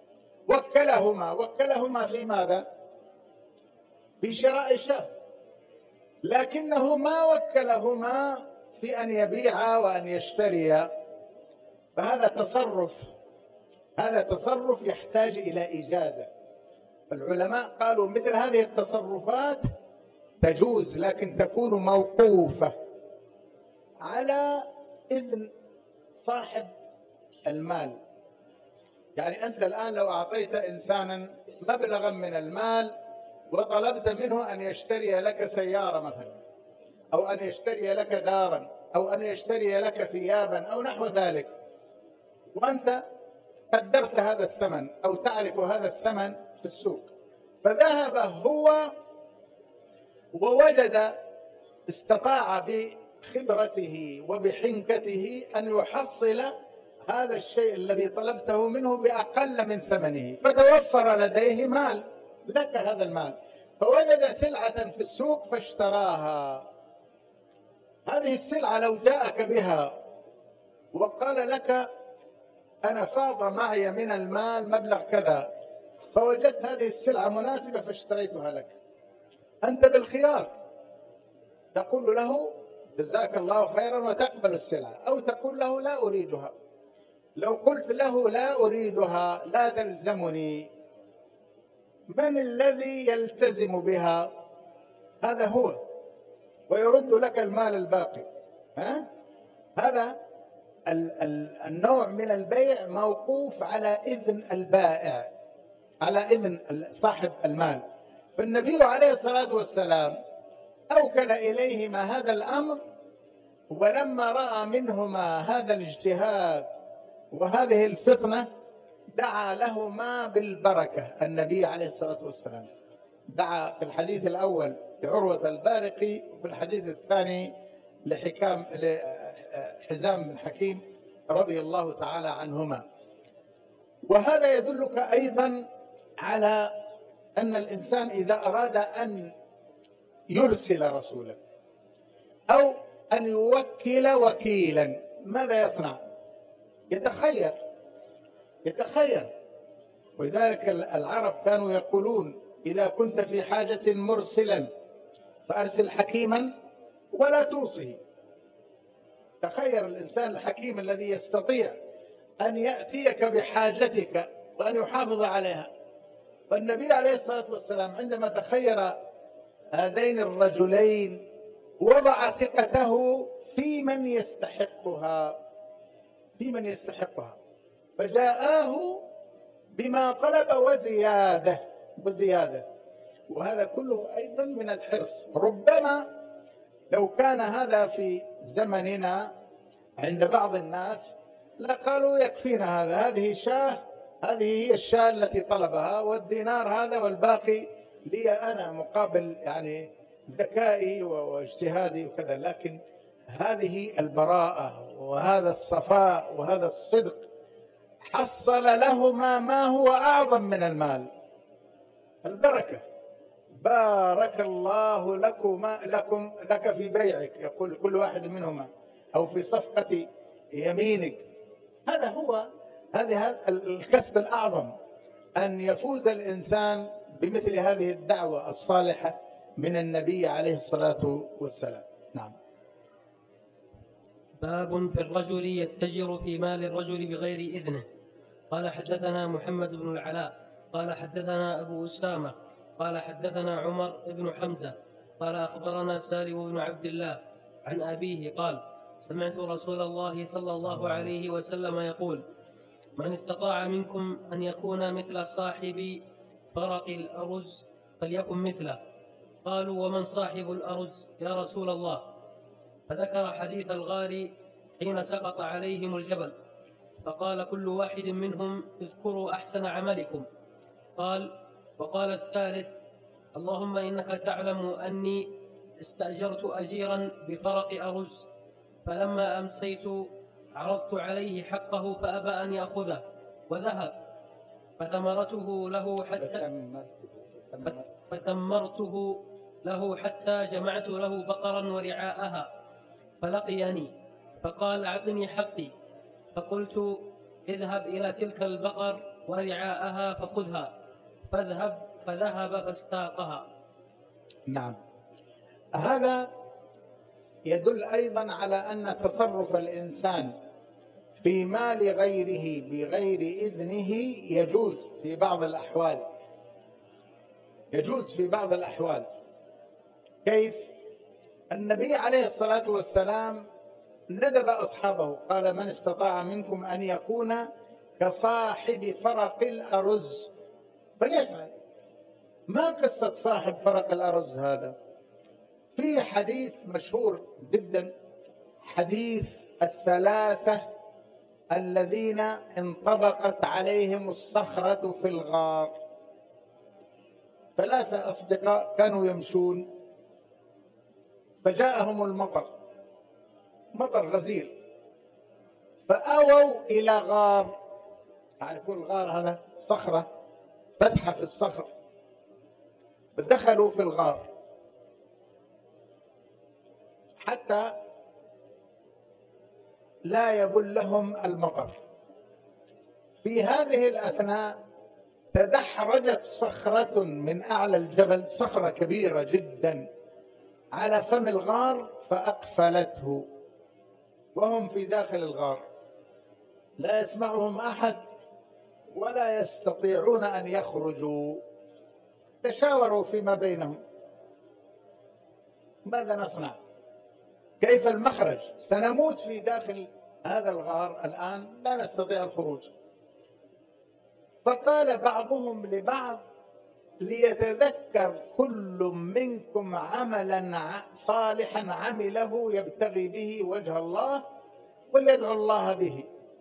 وكلهما في ماذا؟ في شراء شاة، لكنه ما وكلهما في أن يبيعا وأن يشتريا. فهذا تصرف يحتاج إلى إجازة. العلماء قالوا مثل هذه التصرفات تجوز، لكن تكون موقوفة على إذن صاحب المال. يعني أنت الآن لو أعطيت إنسانا مبلغا من المال وطلبت منه أن يشتري لك سيارة مثلا، أو أن يشتري لك دارا، أو أن يشتري لك ثيابا أو نحو ذلك، وأنت قدرت هذا الثمن أو تعرف هذا الثمن في السوق، فذهب هو ووجد، استطاع بخبرته وبحنكته أن يحصل هذا الشيء الذي طلبته منه بأقل من ثمنه، فتوفر لديه مال، لك هذا المال، فوجد سلعة في السوق فاشتراها. هذه السلعة لو جاءك بها وقال لك أنا فاض معي من المال مبلغ كذا، فوجدت هذه السلعة مناسبة فاشتريتها لك، أنت بالخيار، تقول له جزاك الله خيرا وتقبل السلعة، أو تقول له لا أريدها. لو قلت له لا أريدها لا تلزمني، من الذي يلتزم بها؟ هذا هو، ويرد لك المال الباقي. هذا النوع من البيع موقوف على إذن البائع، على إذن صاحب المال. فالنبي عليه الصلاة والسلام أوكل إليهما هذا الأمر، ولما رأى منهما هذا الاجتهاد وهذه الفطنة دعا لهما بالبركة. النبي عليه الصلاة والسلام دعا في الحديث الأول لعروة البارقي، وفي الحديث الثاني لحزام بن حكيم رضي الله تعالى عنهما. وهذا يدلك أيضا على أن الإنسان إذا أراد أن يرسل رسولا أو أن يوكل وكيلا ماذا يصنع؟ يتخير. ولذلك العرب كانوا يقولون إذا كنت في حاجة مرسلا فأرسل حكيما ولا توصه. تخير الإنسان الحكيم الذي يستطيع أن يأتيك بحاجتك وأن يحافظ عليها. فالنبي عليه الصلاة والسلام عندما تخير هذين الرجلين وضع ثقته في من يستحقها، فجاءه بما طلب وزيادة. وهذا كله أيضا من الحرص. ربما لو كان هذا في زمننا عند بعض الناس لقالوا يكفينا هذه شاة، هذه هي الشاة التي طلبها، والدينار هذا والباقي لي أنا مقابل يعني ذكائي واجتهادي وكذا. لكن هذه البراءة وهذا الصفاء وهذا الصدق حصل لهما ما هو أعظم من المال، البركة. بارك الله لك في بيعك، يقول كل واحد منهما، أو في صفقة يمينك. هذا الكسب الأعظم، أن يفوز الإنسان بمثل هذه الدعوة الصالحة من النبي عليه الصلاة والسلام. نعم. باب في الرجل يتجر في مال الرجل بغير إذنه. قال حدثنا محمد بن العلاء قال حدثنا أبو أسامة قال حدثنا عمر بن حمزة قال أخبرنا سالم بن عبد الله عن أبيه قال سمعت رسول الله صلى الله عليه وسلم يقول من استطاع منكم أن يكون مثل صاحب فرق الأرز فليكن مثله. قالوا ومن صاحب الأرز يا رسول الله؟ فذكر حديث الغار حين سقط عليهم الجبل، فقال كل واحد منهم اذكروا أحسن عملكم. وقال الثالث اللهم إنك تعلم أني استأجرت أجيرا بفرق أرز، فلما أمسيت عرضت عليه حقه فأبى أن يأخذه وذهب، فثمرته له حتى جمعت له بقرا ورعاءها، فلقيني فقال أعطني حقي، فقلت اذهب إلى تلك البقر ورعاءها فخذها، فذهب فاستاقها. نعم. هذا يدل أيضا على أن تصرف الإنسان في مال غيره بغير إذنه يجوز في بعض الأحوال. كيف؟ النبي عليه الصلاة والسلام ندب أصحابه، قال من استطاع منكم أن يكون كصاحب فرق الأرز فليفعل. ما قصة صاحب فرق الأرز هذا؟ في حديث مشهور جدا، حديث الثلاثة الذين انطبقت عليهم الصخرة في الغار. 3 أصدقاء كانوا يمشون، فجاءهم المطر، مطر غزير، فآووا إلى غار. تعرفون الغار هذا؟ صخرة، فتحة في الصخر، فدخلوا في الغار حتى لا يبلهم المطر. في هذه الأثناء تدحرجت صخرة من أعلى الجبل، صخرة كبيرة جدا، على فم الغار فأقفلته، وهم في داخل الغار لا يسمعهم أحد ولا يستطيعون أن يخرجوا. تشاوروا فيما بينهم: ماذا نصنع؟ كيف المخرج؟ سنموت في داخل هذا الغار الآن، لا نستطيع الخروج. فقال بعضهم لبعض: ليتذكر كل منكم عملا صالحا عمله يبتغي به وجه الله وليدعو الله به.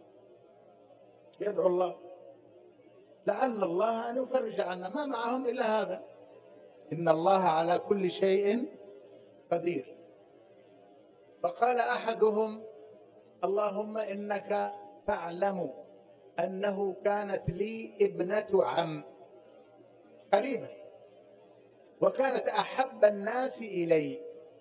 يدعو الله لعل الله أن يفرج عنا، ما معهم إلا هذا: إن الله على كل شيء قدير. فقال أحدهم: اللهم إنك تعلم أنه كانت لي ابنة عم قريبة، وكانت أحب الناس إلي،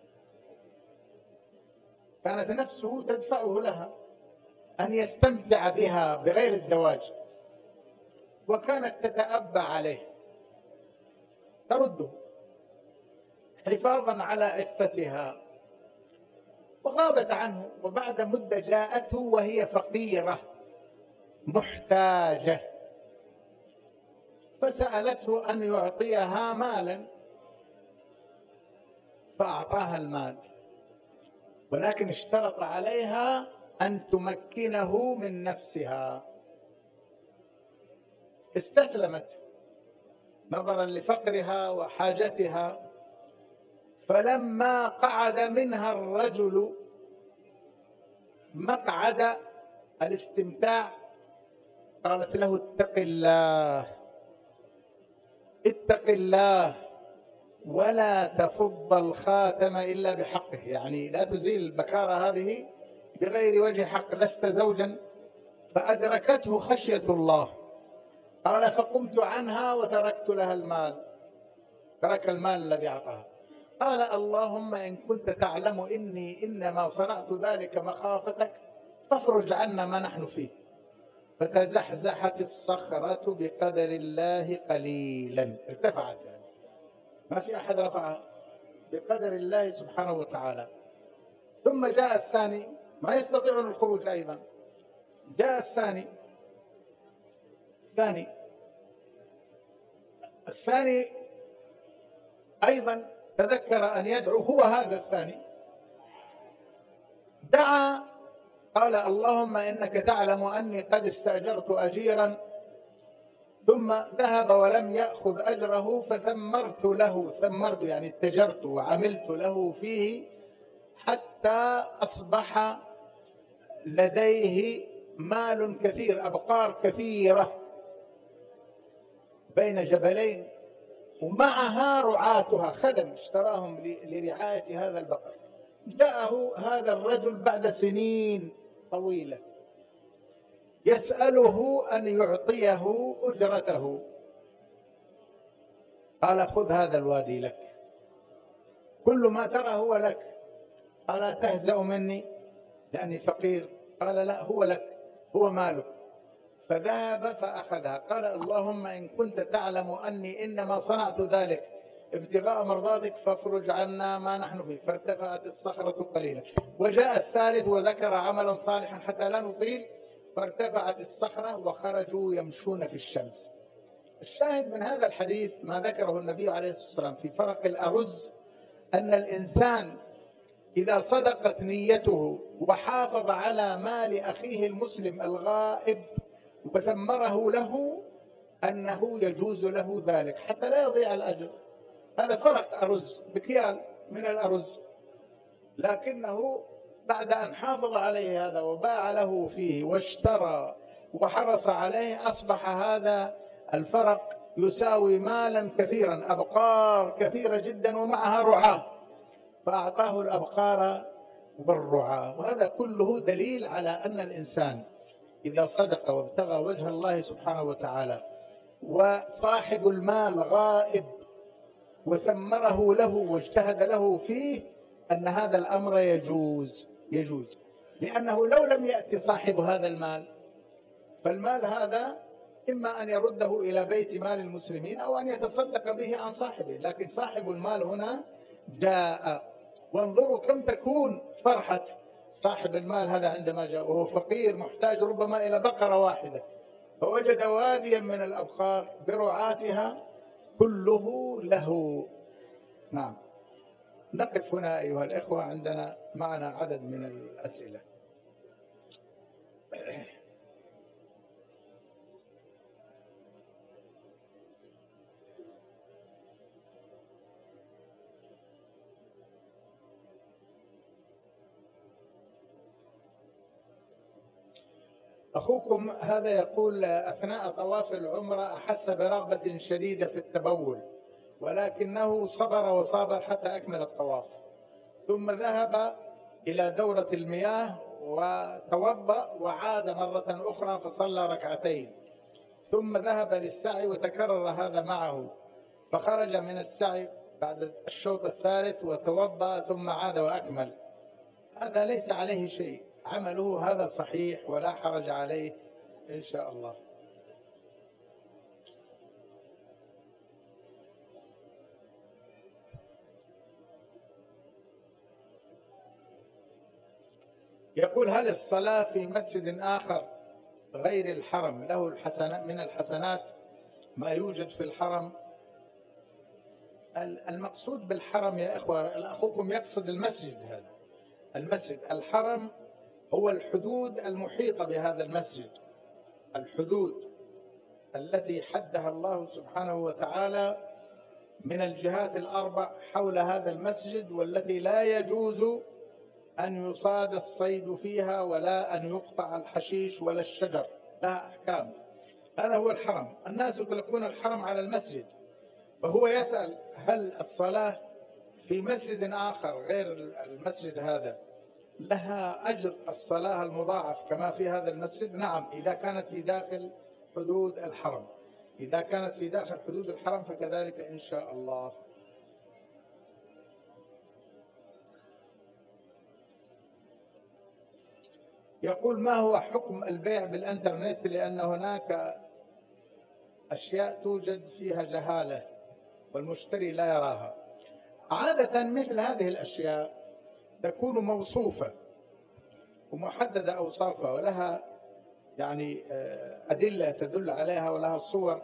كانت نفسه تدفعه لها أن يستمتع بها بغير الزواج، وكانت تتأبى عليه ترده حفاظا على عفتها، وغابت عنه. وبعد مدة جاءته وهي فقيرة محتاجة، فسألته أن يعطيها مالا، فأعطاها المال، ولكن اشترط عليها أن تمكنه من نفسها. استسلمت نظرا لفقرها وحاجتها. فلما قعد منها الرجل مقعد الاستمتاع قالت له: اتق الله، اتق الله، ولا تفض الخاتم إلا بحقه، يعني لا تزيل البكارة هذه بغير وجه حق، لست زوجا. فأدركته خشية الله، قال: فقمت عنها وتركت لها المال، ترك المال الذي أعطاها. قال: اللهم إن كنت تعلم إني إنما صنعت ذلك مخافتك فافرج عنا ما نحن فيه. فتزحزحت الصخرة بقدر الله قليلا، ارتفعت، يعني ما في أحد رفعها، بقدر الله سبحانه وتعالى. ثم جاء الثاني، ما يستطيعون الخروج أيضا. جاء الثاني أيضا تذكر أن يدعو، هو هذا الثاني دعا، قال: اللهم إنك تعلم أني قد استأجرت أجيرا ثم ذهب ولم يأخذ أجره، فثمرت له، ثمرت يعني اتجرت وعملت له فيه حتى أصبح لديه مال كثير، أبقار كثيرة بين جبلين، ومعها رعاتها، خدم اشتراهم لرعاية هذا البقر. جاءه هذا الرجل بعد سنين طويلة يسأله أن يعطيه أجرته. قال: خذ هذا الوادي لك، كل ما ترى هو لك. قال: تهزأ مني لأني فقير؟ قال: لا، هو لك، هو مالك. فذهب فأخذها. قال: اللهم إن كنت تعلم أني إنما صنعت ذلك ابتغاء مرضاتك فافرج عنا ما نحن فيه. فارتفعت الصخرة قليلا. وجاء الثالث وذكر عملا صالحا حتى لا نطيل، فارتفعت الصخرة وخرجوا يمشون في الشمس. الشاهد من هذا الحديث ما ذكره النبي عليه الصلاة والسلام في فرق الأرز، أن الإنسان إذا صدقت نيته وحافظ على مال أخيه المسلم الغائب وثمره له، أنه يجوز له ذلك حتى لا يضيع الأجر. هذا فرق أرز بكيال من الأرز، لكنه بعد أن حافظ عليه هذا وباع له فيه واشترى وحرص عليه، أصبح هذا الفرق يساوي مالا كثيرا، أبقار كثيرة جدا ومعها رعاة، فأعطاه الأبقار والرعاة. وهذا كله دليل على أن الإنسان إذا صدق وابتغى وجه الله سبحانه وتعالى وصاحب المال غائب وثمره له واجتهد له فيه، أن هذا الأمر يجوز. لأنه لو لم يأتي صاحب هذا المال، فالمال هذا إما أن يرده إلى بيت مال المسلمين أو أن يتصدق به عن صاحبه، لكن صاحب المال هنا جاء. وانظروا كم تكون فرحة صاحب المال هذا عندما جاء وهو فقير محتاج ربما إلى بقرة واحدة، فوجد واديا من الأبقار برعاتها كله له. نعم، نقف هنا أيها الإخوة، عندنا معنا عدد من الأسئلة. أخوكم هذا يقول: أثناء طواف العمرة أحس برغبة شديدة في التبول، ولكنه صبر حتى أكمل الطواف، ثم ذهب إلى دورة المياه وتوضأ وعاد مرة أخرى فصلى ركعتين، ثم ذهب للسعي وتكرر هذا معه، فخرج من السعي بعد الشوط الثالث وتوضأ ثم عاد وأكمل. هذا ليس عليه شيء، عمله هذا صحيح ولا حرج عليه إن شاء الله. يقول: هل الصلاة في مسجد آخر غير الحرم له من الحسنات ما يوجد في الحرم؟ المقصود بالحرم يا إخوة، أخوكم يقصد المسجد هذا، المسجد. الحرم هو الحدود المحيطة بهذا المسجد، الحدود التي حدها الله سبحانه وتعالى من الجهات الأربع حول هذا المسجد، والتي لا يجوز أن يصاد الصيد فيها ولا أن يقطع الحشيش ولا الشجر، لها أحكام. هذا هو الحرم. الناس يطلقون الحرم على المسجد، فهو يسأل: هل الصلاة في مسجد آخر غير المسجد هذا لها أجر الصلاة المضاعف كما في هذا المسجد؟ نعم، إذا كانت في داخل حدود الحرم. إذا كانت في داخل حدود الحرم فكذلك إن شاء الله. يقول: ما هو حكم البيع بالإنترنت، لأن هناك أشياء توجد فيها جهالة والمشتري لا يراها؟ عادة مثل هذه الأشياء تكون موصوفة ومحددة أوصافها ولها يعني أدلة تدل عليها ولها صور،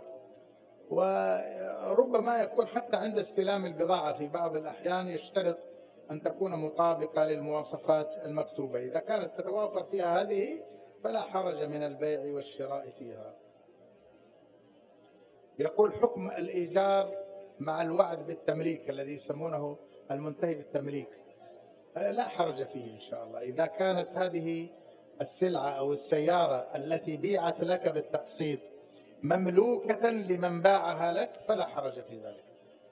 وربما يكون حتى عند استلام البضاعة في بعض الأحيان يشترط أن تكون مطابقة للمواصفات المكتوبة. إذا كانت تتوافر فيها هذه فلا حرج من البيع والشراء فيها. يقول: حكم الإيجار مع الوعد بالتمليك الذي يسمونه المنتهي بالتمليك؟ لا حرج فيه إن شاء الله. إذا كانت هذه السلعة أو السيارة التي بيعت لك بالتقسيط مملوكة لمن باعها لك فلا حرج في ذلك.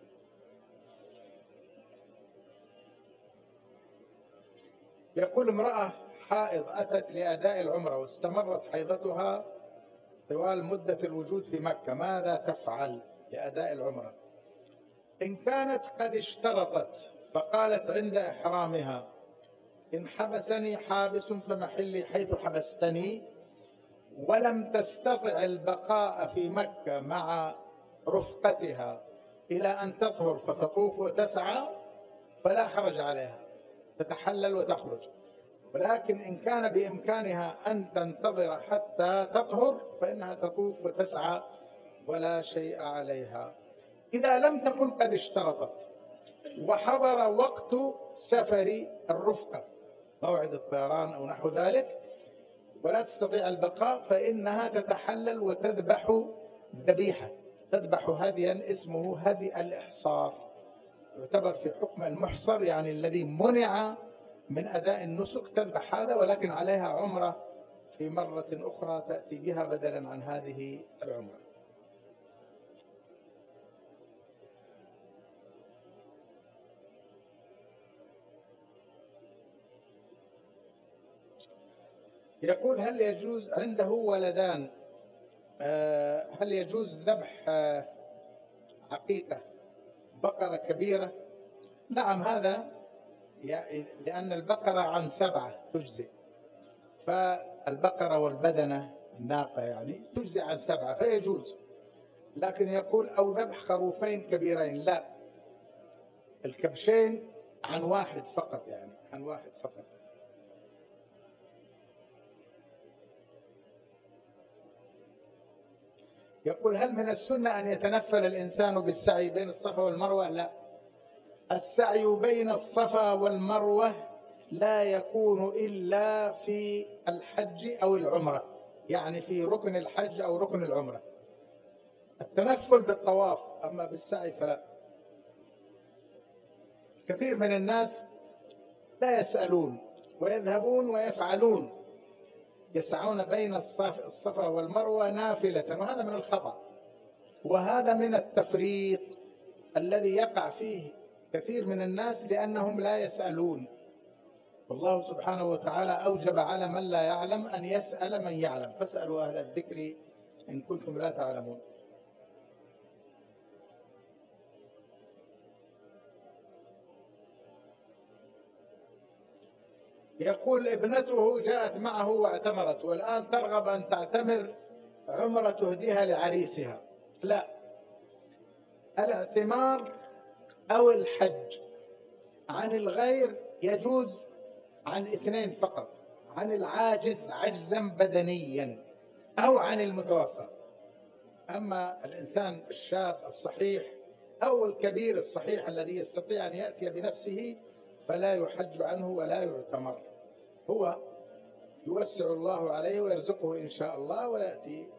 يقول: امرأة حائض أتت لأداء العمرة واستمرت حيضتها طوال مدة الوجود في مكة، ماذا تفعل لأداء العمرة؟ إن كانت قد اشترطت فقالت عند إحرامها: إن حبسني حابس فمحلي حيث حبستني، ولم تستطع البقاء في مكة مع رفقتها إلى أن تطهر فتطوف وتسعى، فلا حرج عليها، تتحلل وتخرج. ولكن إن كان بإمكانها أن تنتظر حتى تطهر فإنها تطوف وتسعى ولا شيء عليها. إذا لم تكن قد اشترطت وحضر وقت سفر الرفقة، موعد الطيران أو نحو ذلك، ولا تستطيع البقاء، فإنها تتحلل وتذبح ذبيحة، تذبح هديا اسمه هدي الإحصار، يعتبر في حكم المحصر، يعني الذي منع من أداء النسك، تذبح هذا، ولكن عليها عمرة في مرة أخرى تأتي بها بدلا عن هذه العمرة. يقول هل يجوز عنده ولدان، هل يجوز ذبح عقيقة بقرة كبيرة؟ نعم، هذا لأن البقرة عن 7 تجزئ، فالبقرة والبدنة الناقة يعني تجزئ عن 7 فيجوز. لكن يقول أو ذبح خروفين كبيرين، لا، الكبشين عن 1 فقط، يعني عن 1 فقط. يقول هل من السنة أن يتنفل الإنسان بالسعي بين الصفا والمروة؟ لا، السعي بين الصفا والمروة لا يكون إلا في الحج أو العمرة، يعني في ركن الحج أو ركن العمرة. التنفل بالطواف، أما بالسعي فلا. كثير من الناس لا يسألون ويذهبون ويفعلون، يسعون بين الصفا والمروة نافلة، وهذا من الخطأ، وهذا من التفريط الذي يقع فيه كثير من الناس لأنهم لا يسألون. والله سبحانه وتعالى أوجب على من لا يعلم أن يسأل من يعلم، فاسألوا أهل الذكر إن كنتم لا تعلمون. يقول ابنته جاءت معه واعتمرت، والآن ترغب أن تعتمر عمرة تهديها لعريسها. لا، الاعتمار أو الحج عن الغير يجوز عن 2 فقط، عن العاجز عجزا بدنيا أو عن المتوفى. أما الإنسان الشاب الصحيح أو الكبير الصحيح الذي يستطيع أن يأتي بنفسه فلا يحج عنه ولا يعتمر، هو يوسع الله عليه ويرزقه إن شاء الله ويأتي.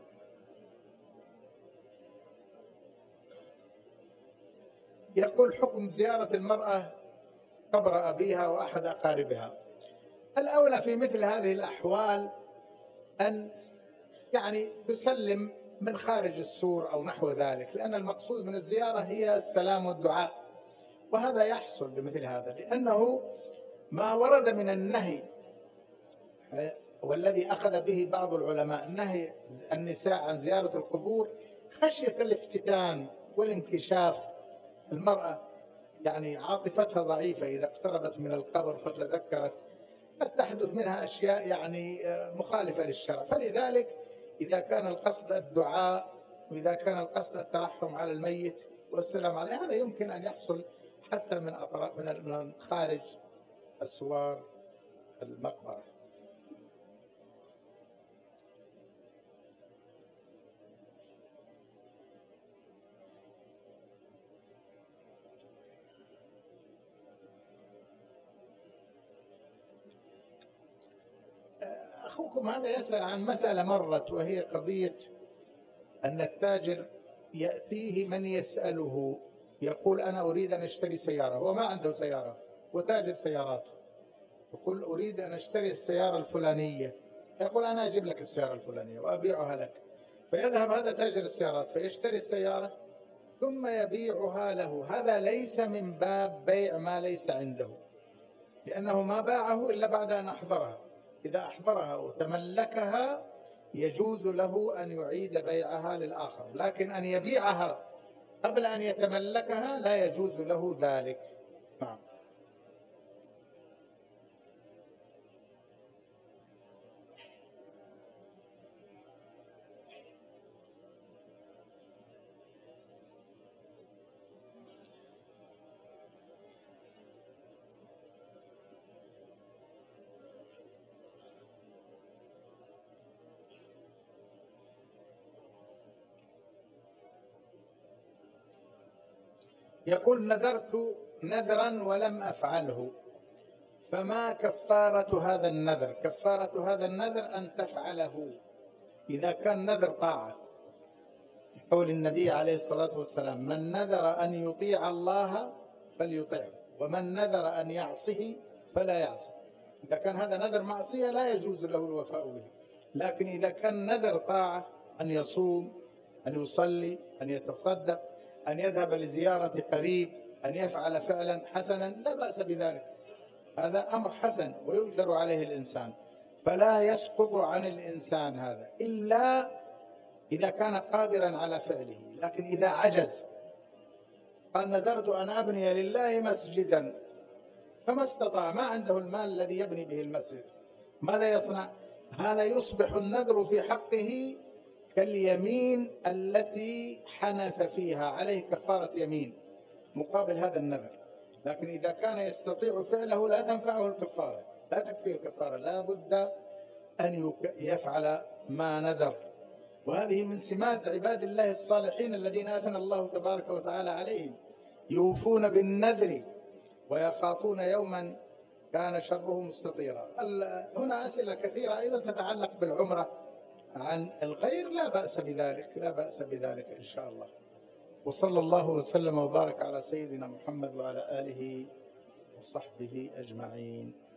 يقول حكم زيارة المرأة قبر أبيها وأحد أقاربها. الأولى في مثل هذه الأحوال أن يعني تسلم من خارج السور أو نحو ذلك، لأن المقصود من الزيارة هي السلام والدعاء، وهذا يحصل بمثل هذا، لأنه ما ورد من النهي والذي أخذ به بعض العلماء نهي النساء عن زيارة القبور خشية الافتتان والانكشاف. المرأة يعني عاطفتها ضعيفة، إذا اقتربت من القبر فتذكرت قد تحدث منها أشياء يعني مخالفة للشرع، فلذلك إذا كان القصد الدعاء وإذا كان القصد الترحم على الميت والسلام عليه، هذا يمكن أن يحصل حتى من خارج أسوار المقبرة. أخوكم هذا يسأل عن مسألة مرت، وهي قضية أن التاجر يأتيه من يسأله يقول أنا أريد أن أشتري سيارة، هو ما عنده سيارة وتاجر سيارات، يقول أريد أن أشتري السيارة الفلانية، يقول أنا أجيب لك السيارة الفلانية وأبيعها لك، فيذهب هذا تاجر السيارات فيشتري السيارة ثم يبيعها له. هذا ليس من باب بيع ما ليس عنده، لأنه ما باعه إلا بعد أن أحضرها. إذا أحضرها وتملكها يجوز له أن يعيد بيعها للآخر، لكن أن يبيعها قبل أن يتملكها لا يجوز له ذلك. نعم. يقول نذرت نذرا ولم أفعله، فما كفارة هذا النذر؟ كفارة هذا النذر أن تفعله إذا كان نذر طاعة، قول النبي عليه الصلاة والسلام من نذر أن يطيع الله فليطيعه ومن نذر أن يعصه فلا يعصه. إذا كان هذا نذر معصية لا يجوز له الوفاء به، لكن إذا كان نذر طاعة أن يصوم، أن يصلي، أن يتصدق، أن يذهب لزيارة قريب، أن يفعل فعلا حسنا لا بأس بذلك، هذا أمر حسن ويؤجر عليه الإنسان. فلا يسقط عن الإنسان هذا إلا إذا كان قادرا على فعله. لكن إذا عجز قال نذرت أن أبني لله مسجدا فما استطاع، ما عنده المال الذي يبني به المسجد، ماذا يصنع؟ هذا يصبح النذر في حقه كاليمين التي حنث فيها، عليه كفارة يمين مقابل هذا النذر. لكن إذا كان يستطيع فعله لا تنفعه الكفارة، لا تكفيه الكفارة، لا بد أن يفعل ما نذر. وهذه من سمات عباد الله الصالحين الذين أثنى الله تبارك وتعالى عليهم، يوفون بالنذر ويخافون يوما كان شره مستطيرا. هنا أسئلة كثيرة أيضا تتعلق بالعمرة عن الغير، لا بأس بذلك، لا بأس بذلك إن شاء الله. وصلى الله وسلم وبارك على سيدنا محمد وعلى آله وصحبه أجمعين.